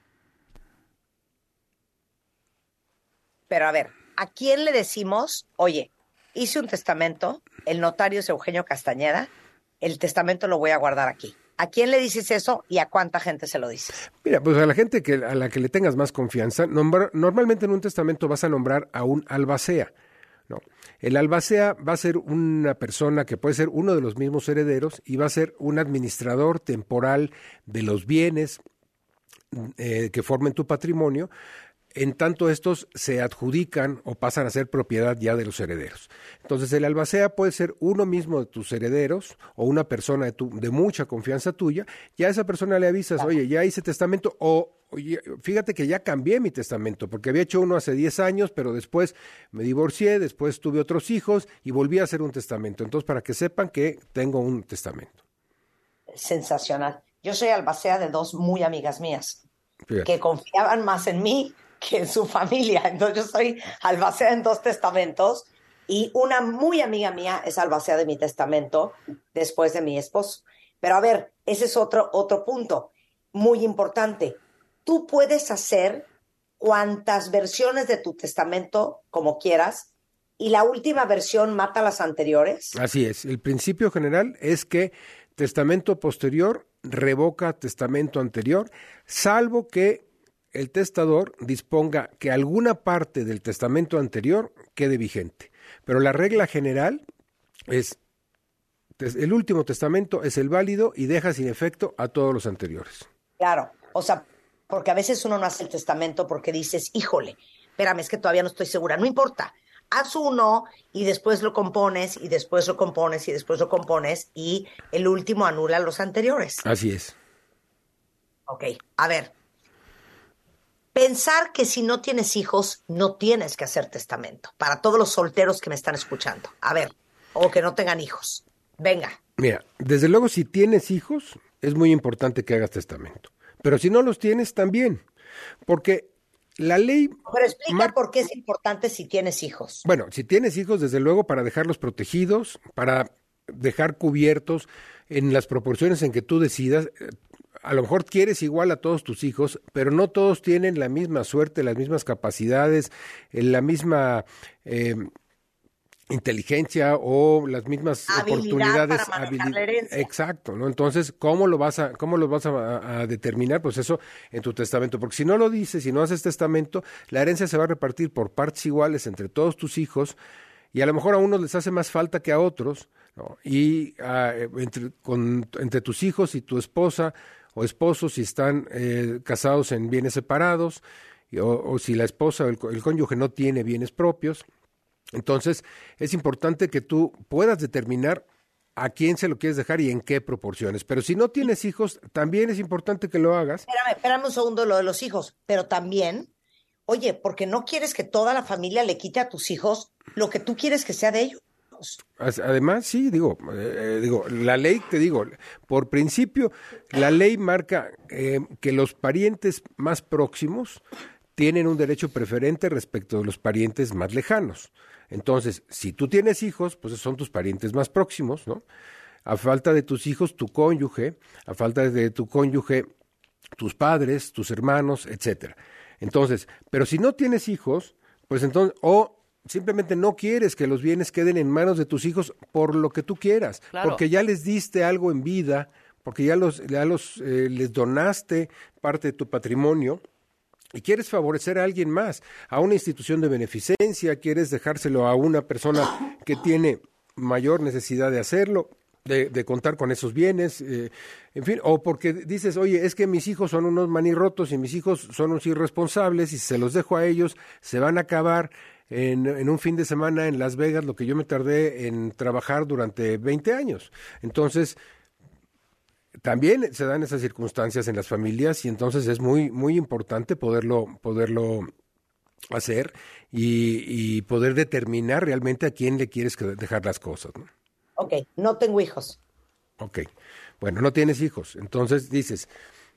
Pero a ver, ¿a quién le decimos, oye, hice un testamento, el notario es Eugenio Castañeda, el testamento lo voy a guardar aquí? ¿A quién le dices eso y a cuánta gente se lo dices? Mira, pues a la gente a la que le tengas más confianza. Normalmente en un testamento vas a nombrar a un albacea, ¿no? El albacea va a ser una persona que puede ser uno de los mismos herederos y va a ser un administrador temporal de los bienes que formen tu patrimonio, en tanto estos se adjudican o pasan a ser propiedad ya de los herederos. Entonces el albacea puede ser uno mismo de tus herederos o una persona de mucha confianza tuya. Ya a esa persona le avisas, oye, ya hice testamento, o oye, fíjate que ya cambié mi testamento, porque había hecho uno hace 10 años, pero después me divorcié, después tuve otros hijos y volví a hacer un testamento. Entonces, para que sepan que tengo un testamento. Sensacional. Yo soy albacea de 2 muy amigas mías, fíjate, que confiaban más en mí que en su familia. Entonces yo soy albacea en 2 testamentos, y una muy amiga mía es albacea de mi testamento después de mi esposo. Pero a ver, ese es otro punto muy importante. Tú puedes hacer cuantas versiones de tu testamento como quieras, y la última versión mata las anteriores. Así es. El principio general es que testamento posterior revoca testamento anterior, salvo que el testador disponga que alguna parte del testamento anterior quede vigente. Pero la regla general es, el último testamento es el válido y deja sin efecto a todos los anteriores. Claro, o sea, porque a veces uno no hace el testamento porque dices, híjole, espérame, es que todavía no estoy segura. No importa, haz uno y después lo compones, y después lo compones, y después lo compones, y el último anula los anteriores. Así es. Ok, a ver. Pensar que si no tienes hijos, no tienes que hacer testamento. Para todos los solteros que me están escuchando. A ver, o que no tengan hijos. Venga. Mira, desde luego si tienes hijos, es muy importante que hagas testamento. Pero si no los tienes, también. Porque la ley... Pero explica por qué es importante si tienes hijos. Bueno, si tienes hijos, desde luego, para dejarlos protegidos, para dejar cubiertos en las proporciones en que tú decidas. A lo mejor quieres igual a todos tus hijos, pero no todos tienen la misma suerte, las mismas capacidades, la misma inteligencia o las mismas oportunidades. Para manejar la herencia. Exacto, ¿no? Entonces, ¿cómo lo vas a determinar? Pues eso en tu testamento, porque si no lo dices, si no haces testamento, la herencia se va a repartir por partes iguales entre todos tus hijos, y a lo mejor a unos les hace más falta que a otros, ¿no? Y entre tus hijos y tu esposa o esposo, si están casados en bienes separados, o si la esposa o el cónyuge no tiene bienes propios. Entonces, es importante que tú puedas determinar a quién se lo quieres dejar y en qué proporciones. Pero si no tienes hijos, también es importante que lo hagas. Espérame un segundo lo de los hijos. Pero también, oye, porque no quieres que toda la familia le quite a tus hijos lo que tú quieres que sea de ellos. Además, sí, la ley, te digo, por principio, la ley marca que los parientes más próximos tienen un derecho preferente respecto de los parientes más lejanos. Entonces, si tú tienes hijos, pues son tus parientes más próximos, ¿no? A falta de tus hijos, tu cónyuge, a falta de tu cónyuge, tus padres, tus hermanos, etcétera. Entonces, pero si no tienes hijos, pues entonces, o simplemente no quieres que los bienes queden en manos de tus hijos por lo que tú quieras, Claro. porque ya les diste algo en vida, porque les donaste parte de tu patrimonio y quieres favorecer a alguien más, a una institución de beneficencia, quieres dejárselo a una persona que tiene mayor necesidad de hacerlo, de contar con esos bienes, en fin, o porque dices, oye, es que mis hijos son unos manirrotos y mis hijos son unos irresponsables y si se los dejo a ellos, se van a acabar en un fin de semana en Las Vegas lo que yo me tardé en trabajar durante 20 años. Entonces, también se dan esas circunstancias en las familias y entonces es muy, muy importante poderlo hacer y poder determinar realmente a quién le quieres dejar las cosas, ¿no? Ok, no tengo hijos. Ok, bueno, no tienes hijos. Entonces dices,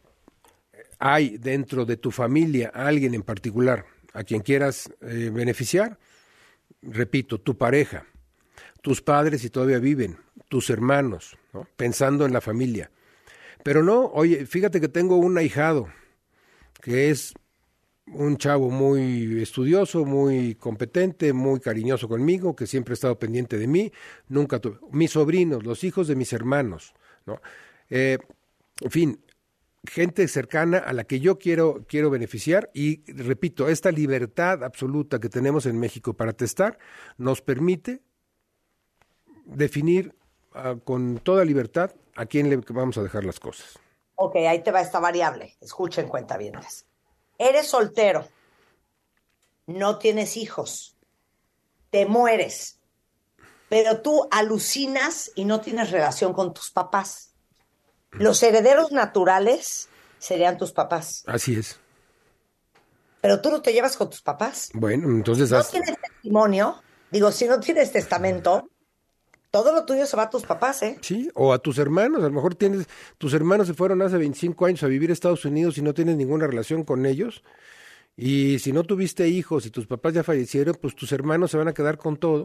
¿hay dentro de tu familia alguien en particular a quien quieras beneficiar? Repito, tu pareja, tus padres si todavía viven, tus hermanos, ¿no? Pensando en la familia. Pero no, oye, fíjate que tengo un ahijado que es un chavo muy estudioso, muy competente, muy cariñoso conmigo, que siempre ha estado pendiente de mí, nunca tuve. Mis sobrinos, los hijos de mis hermanos, ¿no? En fin, gente cercana a la que yo quiero beneficiar y, repito, esta libertad absoluta que tenemos en México para testar nos permite definir con toda libertad a quién le vamos a dejar las cosas. Ok, ahí te va esta variable. Escuchen, cuentavientes. Eres soltero, no tienes hijos, te mueres, pero tú alucinas y no tienes relación con tus papás. Los herederos naturales serían tus papás. Así es. Pero tú no te llevas con tus papás. Bueno, entonces... No tienes testimonio, si no tienes testamento, todo lo tuyo se va a tus papás, ¿eh? Sí, o a tus hermanos. A lo mejor tus hermanos se fueron hace 25 años a vivir a Estados Unidos y no tienes ninguna relación con ellos. Y si no tuviste hijos y tus papás ya fallecieron, pues tus hermanos se van a quedar con todo.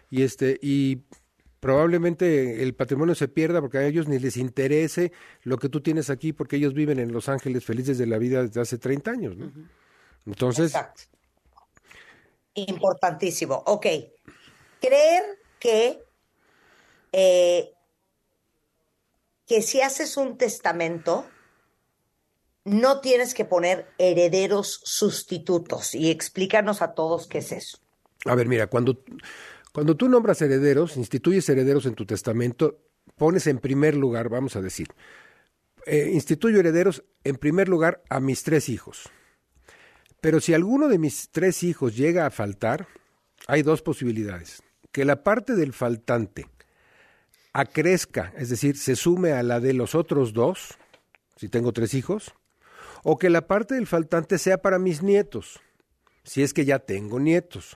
Y probablemente el patrimonio se pierda porque a ellos ni les interese lo que tú tienes aquí porque ellos viven en Los Ángeles felices de la vida desde hace 30 años, ¿no? Entonces... Exacto. Importantísimo. Ok. Creer que si haces un testamento, no tienes que poner herederos sustitutos. Y explícanos a todos qué es eso. A ver, mira, cuando tú nombras herederos, instituyes herederos en tu testamento, pones en primer lugar, vamos a decir, instituyo herederos en primer lugar a mis 3 hijos. Pero si alguno de mis 3 hijos llega a faltar, hay 2 posibilidades. Que la parte del faltante acrezca, es decir, se sume a la de los otros 2, si tengo 3 hijos, o que la parte del faltante sea para mis nietos, si es que ya tengo nietos,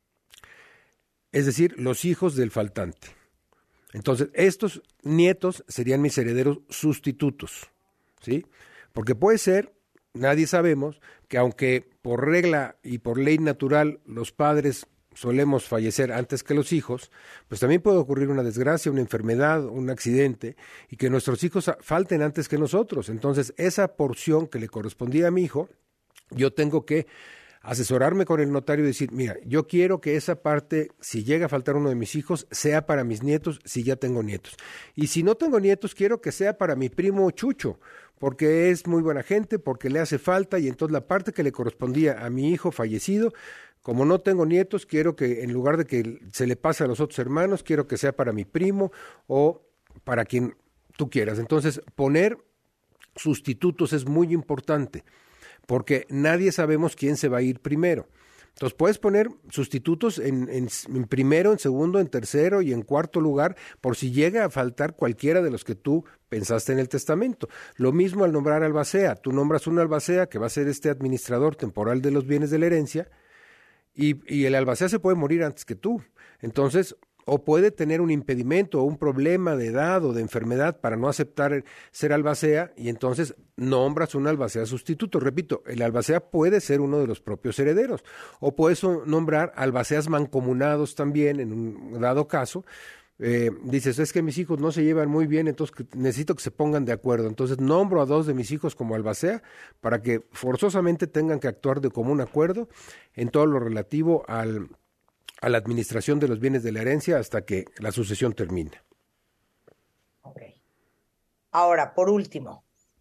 es decir, los hijos del faltante. Entonces, estos nietos serían mis herederos sustitutos, ¿sí? Porque puede ser, nadie sabemos, que aunque por regla y por ley natural los padres solemos fallecer antes que los hijos, pues también puede ocurrir una desgracia, una enfermedad, un accidente, y que nuestros hijos falten antes que nosotros. Entonces, esa porción que le correspondía a mi hijo, yo tengo que asesorarme con el notario y decir, mira, yo quiero que esa parte, si llega a faltar uno de mis hijos, sea para mis nietos, si ya tengo nietos. Y si no tengo nietos, quiero que sea para mi primo Chucho, porque es muy buena gente, porque le hace falta, y entonces la parte que le correspondía a mi hijo fallecido, como no tengo nietos, quiero que en lugar de que se le pase a los otros hermanos, quiero que sea para mi primo o para quien tú quieras. Entonces, poner sustitutos es muy importante, porque nadie sabemos quién se va a ir primero. Entonces, puedes poner sustitutos en primero, en segundo, en tercero y en cuarto lugar, por si llega a faltar cualquiera de los que tú pensaste en el testamento. Lo mismo al nombrar albacea. Tú nombras un albacea que va a ser este administrador temporal de los bienes de la herencia, y el albacea se puede morir antes que tú. Entonces, o puede tener un impedimento o un problema de edad o de enfermedad para no aceptar ser albacea, y entonces nombras un albacea sustituto. Repito, el albacea puede ser uno de los propios herederos, o puedes nombrar albaceas mancomunados también en un dado caso, dices, es que mis hijos no se llevan muy bien, entonces necesito que se pongan de acuerdo. Entonces nombro a 2 de mis hijos como albacea para que forzosamente tengan que actuar de común acuerdo en todo lo relativo a la administración de los bienes de la herencia hasta que la sucesión termine. Ok. Ahora, por último,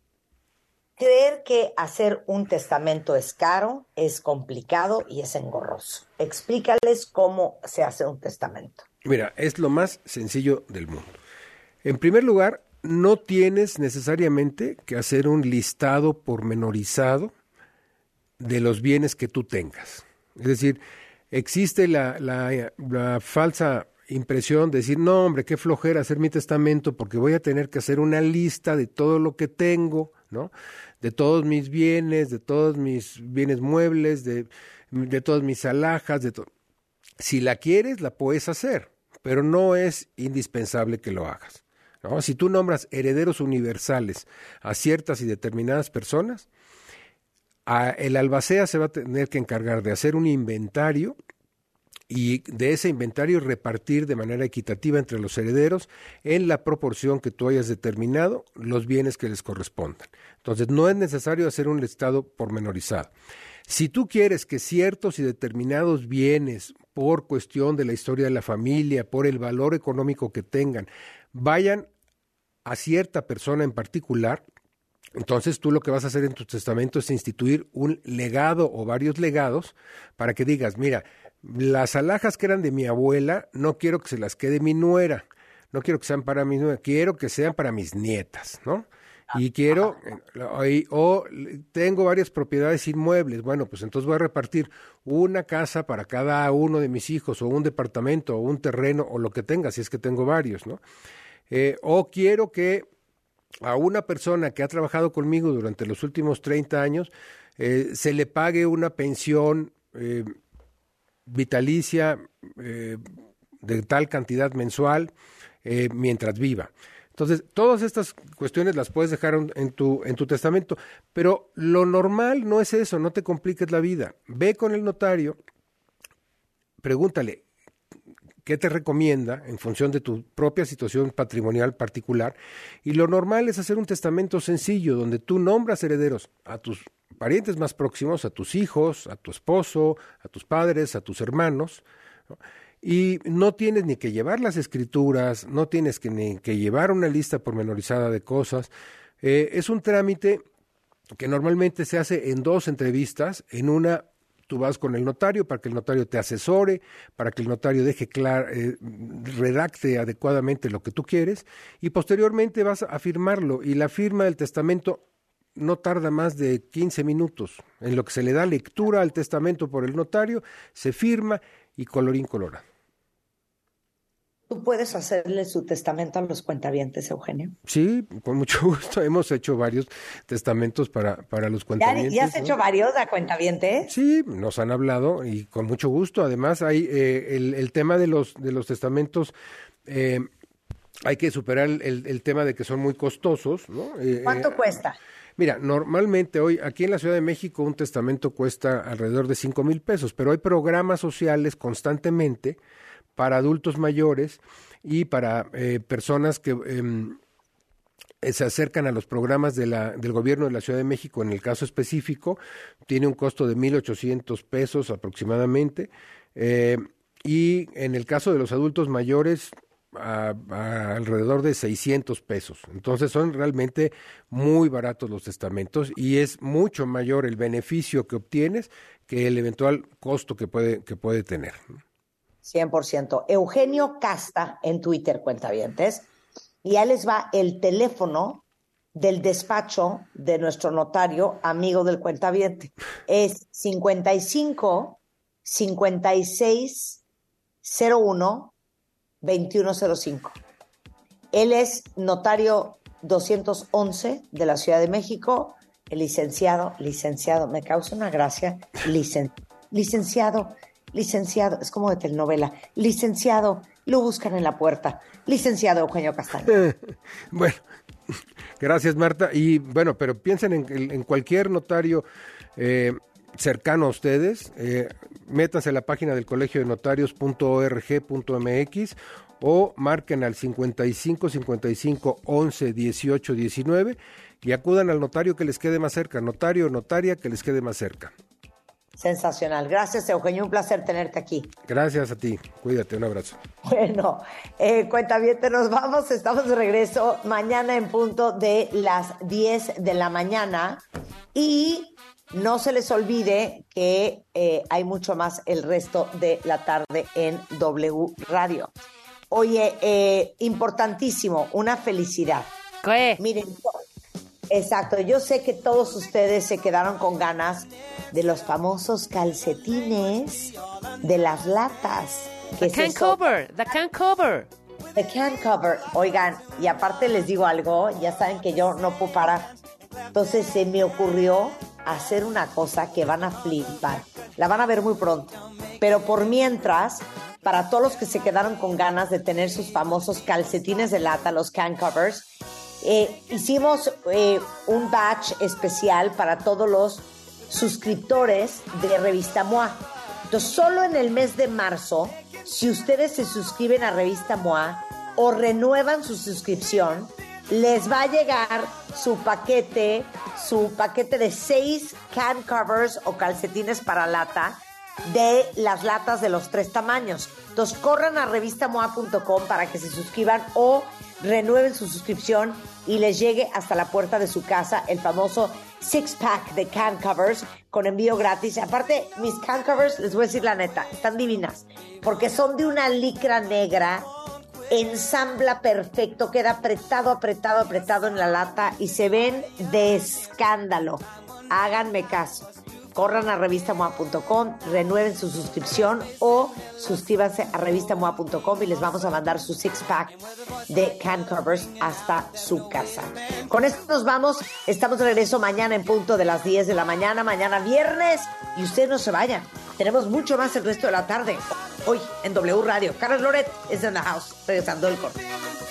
creer que hacer un testamento es caro, es complicado y es engorroso. Explícales cómo se hace un testamento. Mira, es lo más sencillo del mundo. En primer lugar, no tienes necesariamente que hacer un listado pormenorizado de los bienes que tú tengas. Es decir, existe la falsa impresión de decir, no, hombre, qué flojera hacer mi testamento porque voy a tener que hacer una lista de todo lo que tengo, ¿no? De todos mis bienes, de todos mis bienes muebles, de todas mis alhajas, de todo. Si la quieres, la puedes hacer, pero no es indispensable que lo hagas, ¿no? Si tú nombras herederos universales a ciertas y determinadas personas, el albacea se va a tener que encargar de hacer un inventario y de ese inventario repartir de manera equitativa entre los herederos en la proporción que tú hayas determinado los bienes que les correspondan. Entonces, no es necesario hacer un listado pormenorizado. Si tú quieres que ciertos y determinados bienes, por cuestión de la historia de la familia, por el valor económico que tengan, vayan a cierta persona en particular, entonces tú lo que vas a hacer en tu testamento es instituir un legado o varios legados para que digas, mira, las alhajas que eran de mi abuela, no quiero que se las quede mi nuera, no quiero que sean para mi nuera, quiero que sean para mis nietas, ¿no? Y quiero, o tengo varias propiedades inmuebles, bueno, pues entonces voy a repartir una casa para cada uno de mis hijos, o un departamento, o un terreno, o lo que tenga, si es que tengo varios, ¿no? O quiero que a una persona que ha trabajado conmigo durante los últimos 30 años, se le pague una pensión vitalicia de tal cantidad mensual mientras viva. Entonces, todas estas cuestiones las puedes dejar en tu testamento, pero lo normal no es eso, no te compliques la vida. Ve con el notario, pregúntale qué te recomienda en función de tu propia situación patrimonial particular, y lo normal es hacer un testamento sencillo donde tú nombras herederos a tus parientes más próximos, a tus hijos, a tu esposo, a tus padres, a tus hermanos, ¿no? Y no tienes ni que llevar las escrituras, no tienes ni que llevar una lista pormenorizada de cosas. Es un trámite que normalmente se hace en 2 entrevistas. En una, tú vas con el notario para que el notario te asesore, para que el notario deje redacte adecuadamente lo que tú quieres, y posteriormente vas a firmarlo. Y la firma del testamento no tarda más de 15 minutos. En lo que se le da lectura al testamento por el notario, se firma y colorín colorado. ¿Tú puedes hacerle su testamento a los cuentavientes, Eugenio? Sí, con mucho gusto. Hemos hecho varios testamentos para los cuentavientes. ¿Ya has hecho varios a cuentavientes? Sí, nos han hablado y con mucho gusto. Además, hay el tema de los testamentos, hay que superar el tema de que son muy costosos, ¿no? ¿Cuánto cuesta? Mira, normalmente hoy aquí en la Ciudad de México un testamento cuesta alrededor de 5,000 pesos, pero hay programas sociales constantemente para adultos mayores y para personas que se acercan a los programas del gobierno de la Ciudad de México. En el caso específico, tiene un costo de 1,800 pesos aproximadamente, y en el caso de los adultos mayores, a alrededor de 600 pesos. Entonces son realmente muy baratos los testamentos y es mucho mayor el beneficio que obtienes que el eventual costo que puede tener. 100%. Eugenio Casta en Twitter, cuentavientes, y ya les va el teléfono del despacho de nuestro notario, amigo del cuentaviente. Es 55 56 01 2105. Él es notario 211 de la Ciudad de México, el licenciado, me causa una gracia, licenciado, es como de telenovela, licenciado, lo buscan en la puerta, licenciado Eugenio Castaño. Bueno, gracias Marta, y bueno, pero piensen en cualquier notario cercano a ustedes, métanse a la página del colegio de notarios.org.mx o marquen al 55 55 11 18 19 y acudan al notario que les quede más cerca, notario o notaria que les quede más cerca. Sensacional. Gracias, Eugenio. Un placer tenerte aquí. Gracias a ti. Cuídate. Un abrazo. Bueno, cuentavientes, nos vamos. Estamos de regreso mañana en punto de las 10 de la mañana. Y no se les olvide que hay mucho más el resto de la tarde en W Radio. Oye, importantísimo, una felicidad. ¿Qué? Miren, exacto, yo sé que todos ustedes se quedaron con ganas de los famosos calcetines de las latas. The can cover. The can cover. Oigan, y aparte les digo algo, ya saben que yo no puedo parar. Entonces se me ocurrió hacer una cosa que van a flipar. La van a ver muy pronto. Pero por mientras, para todos los que se quedaron con ganas de tener sus famosos calcetines de lata, los can covers, hicimos un batch especial para todos los suscriptores de Revista MOA. Entonces, solo en el mes de marzo, si ustedes se suscriben a Revista MOA o renuevan su suscripción, les va a llegar su paquete de 6 can covers o calcetines para lata de las latas de los 3 tamaños. Entonces, corran a revistamoa.com para que se suscriban o renueven su suscripción y les llegue hasta la puerta de su casa el famoso 6-pack de can covers con envío gratis. Aparte, mis can covers, les voy a decir la neta, están divinas porque son de una licra negra, ensambla perfecto, queda apretado en la lata y se ven de escándalo. Háganme caso. Corran a revistamoa.com, renueven su suscripción o suscríbanse a revistamoa.com y les vamos a mandar su 6-pack de can covers hasta su casa. Con esto nos vamos. Estamos de regreso mañana en punto de las 10 de la mañana, mañana viernes. Y ustedes no se vayan. Tenemos mucho más el resto de la tarde. Hoy en W Radio. Carlos Loret is in the house. Regresando el corte.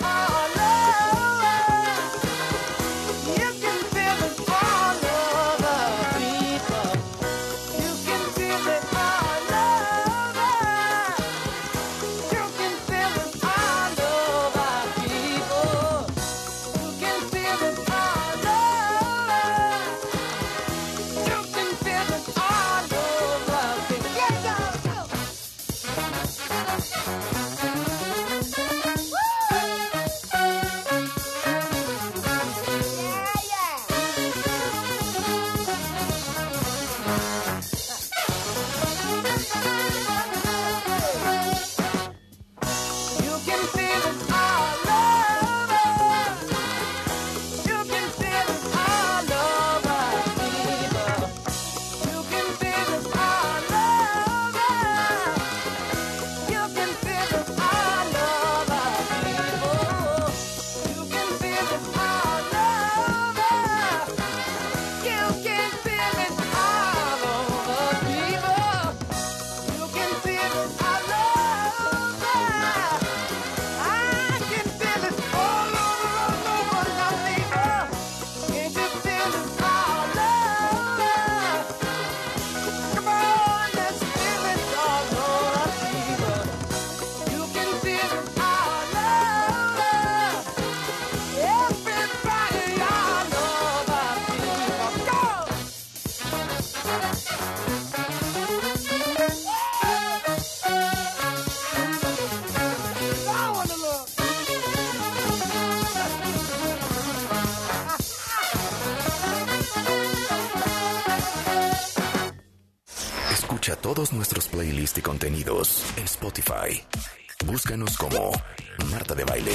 Escucha todos nuestros playlists y contenidos en Spotify. Búscanos como Marta de Baile.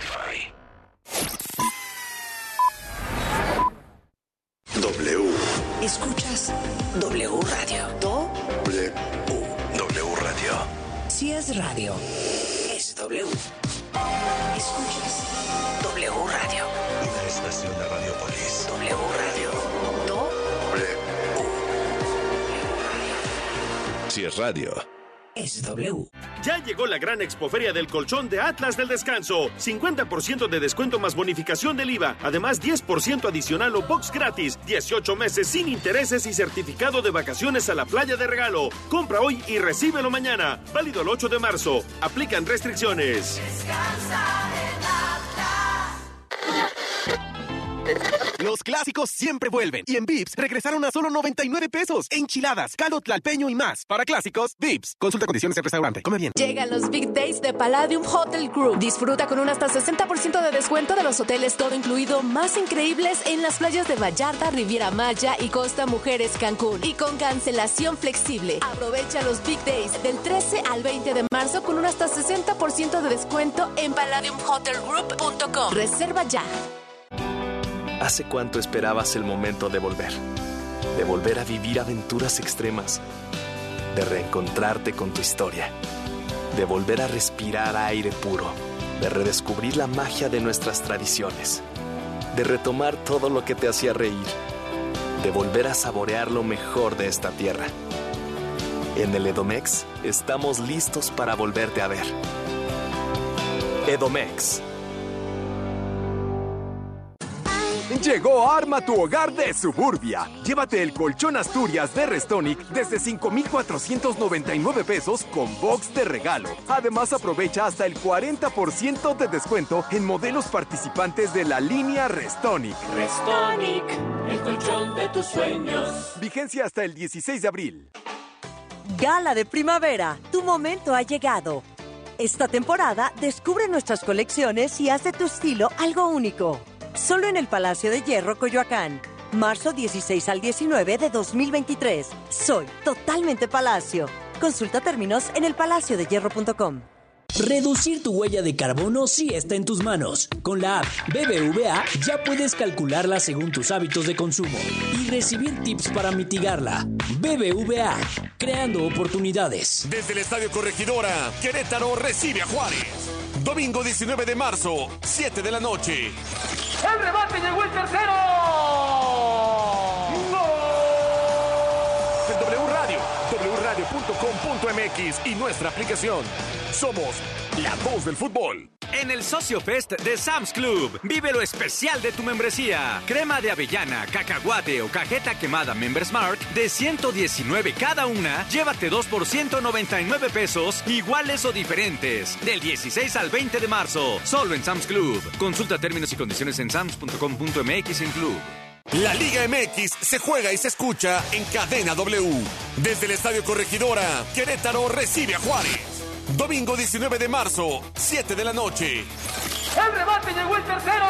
W. Escuchas W Radio. W Radio. Si es radio, es W. Escuchas W Radio. Una estación de Radiopolis. W Radio. Si es radio, es W. Ya llegó la gran expoferia del colchón de Atlas del Descanso. 50% de descuento más bonificación del IVA. Además, 10% adicional o box gratis. 18 meses sin intereses y certificado de vacaciones a la playa de regalo. Compra hoy y recíbelo mañana. Válido el 8 de marzo. Aplican restricciones. Descansa en Los clásicos siempre vuelven. Y en Vips regresaron a solo 99 pesos. Enchiladas, caldo tlalpeño y más. Para clásicos, Vips. Consulta condiciones del restaurante. Come bien. Llegan los Big Days de Palladium Hotel Group. Disfruta con un hasta 60% de descuento de los hoteles todo incluido más increíbles en las playas de Vallarta, Riviera Maya y Costa Mujeres Cancún. Y con cancelación flexible. Aprovecha los Big Days del 13 al 20 de marzo con un hasta 60% de descuento en palladiumhotelgroup.com. Reserva ya. ¿Hace cuánto esperabas el momento de volver? De volver a vivir aventuras extremas. De reencontrarte con tu historia. De volver a respirar aire puro. De redescubrir la magia de nuestras tradiciones. De retomar todo lo que te hacía reír. De volver a saborear lo mejor de esta tierra. En el Edomex estamos listos para volverte a ver. Edomex. Llegó Arma tu hogar de Suburbia. Llévate el colchón Asturias de Restonic desde 5,499 pesos con box de regalo. Además, aprovecha hasta el 40% de descuento en modelos participantes de la línea Restonic. Restonic, el colchón de tus sueños. Vigencia hasta el 16 de abril. Gala de primavera, tu momento ha llegado. Esta temporada descubre nuestras colecciones y haz de tu estilo algo único. Solo en el Palacio de Hierro, Coyoacán. Marzo 16 al 19 de 2023. Soy totalmente Palacio. Consulta términos en elpalaciodehierro.com. Reducir tu huella de carbono sí está en tus manos. Con la app BBVA ya puedes calcularla según tus hábitos de consumo y recibir tips para mitigarla. BBVA, creando oportunidades. Desde el Estadio Corregidora, Querétaro recibe a Juárez. Domingo 19 de marzo, 7 de la noche. ¡El remate llegó el tercero! En W Radio, wradio.com.mx y nuestra aplicación. Somos la voz del fútbol. En el Socio Fest de Sam's Club, vive lo especial de tu membresía. Crema de avellana, cacahuate o cajeta quemada Members Mark de 119 cada una. Llévate 2 por 199 pesos, iguales o diferentes. Del 16 al 20 de marzo, solo en Sam's Club. Consulta términos y condiciones en sams.com.mx en club. La Liga MX se juega y se escucha en Cadena W. Desde el Estadio Corregidora, Querétaro recibe a Juárez. Domingo 19 de marzo, 7 de la noche. ¡El remate llegó el tercero!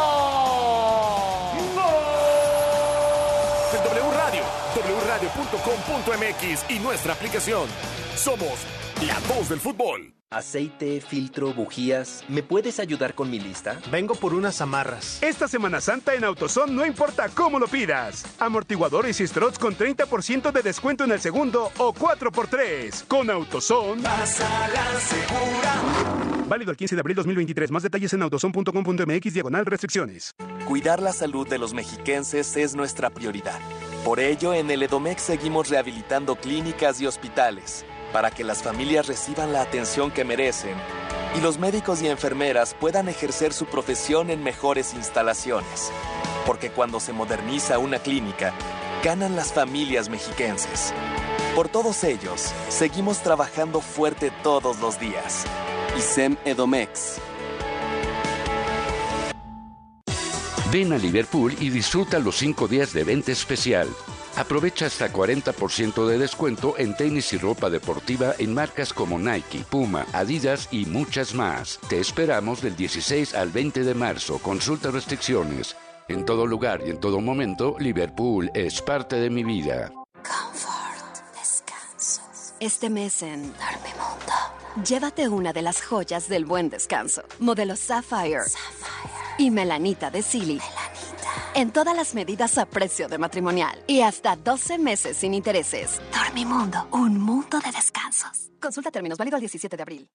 En W Radio, wradio.com.mx y nuestra aplicación. Somos la voz del fútbol. Aceite, filtro, bujías. ¿Me puedes ayudar con mi lista? Vengo por unas amarras. Esta Semana Santa en AutoZone no importa cómo lo pidas. Amortiguadores y struts con 30% de descuento en el segundo o 4x3. Con AutoZone. Pásala segura. Válido el 15 de abril 2023. Más detalles en autozone.com.mx/restricciones. Cuidar la salud de los mexiquenses es nuestra prioridad. Por ello, en el Edomex seguimos rehabilitando clínicas y hospitales para que las familias reciban la atención que merecen y los médicos y enfermeras puedan ejercer su profesión en mejores instalaciones. Porque cuando se moderniza una clínica, ganan las familias mexiquenses. Por todos ellos, seguimos trabajando fuerte todos los días. ISEM Edomex. Ven a Liverpool y disfruta los 5 días de venta especial. Aprovecha hasta 40% de descuento en tenis y ropa deportiva en marcas como Nike, Puma, Adidas y muchas más. Te esperamos del 16 al 20 de marzo. Consulta restricciones. En todo lugar y en todo momento, Liverpool es parte de mi vida. Comfort, descanso. Este mes en Dormimundo, llévate una de las joyas del buen descanso. Modelo Sapphire. Y Melanita de Silly. En todas las medidas a precio de matrimonial. Y hasta 12 meses sin intereses. Dormimundo, un mundo de descansos. Consulta términos, válido al 17 de abril.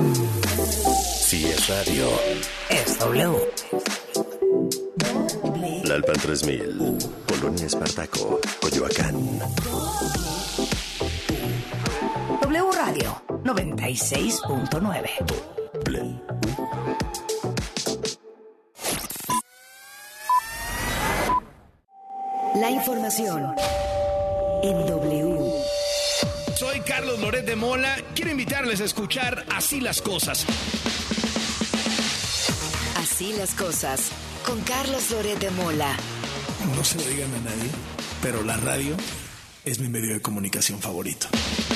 Si es radio, es W. Lalpan 3000, Polonia Espartaco, Coyoacán. W Radio Radio 96.9. La información en W. Soy Carlos Loret de Mola. Quiero invitarles a escuchar Así las Cosas. Así las cosas, con Carlos Loret de Mola. No se lo digan a nadie, pero la radio es mi medio de comunicación favorito.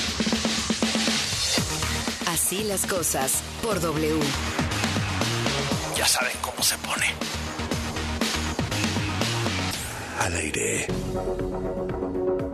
Así las cosas, por W. Ya saben cómo se pone. Al aire.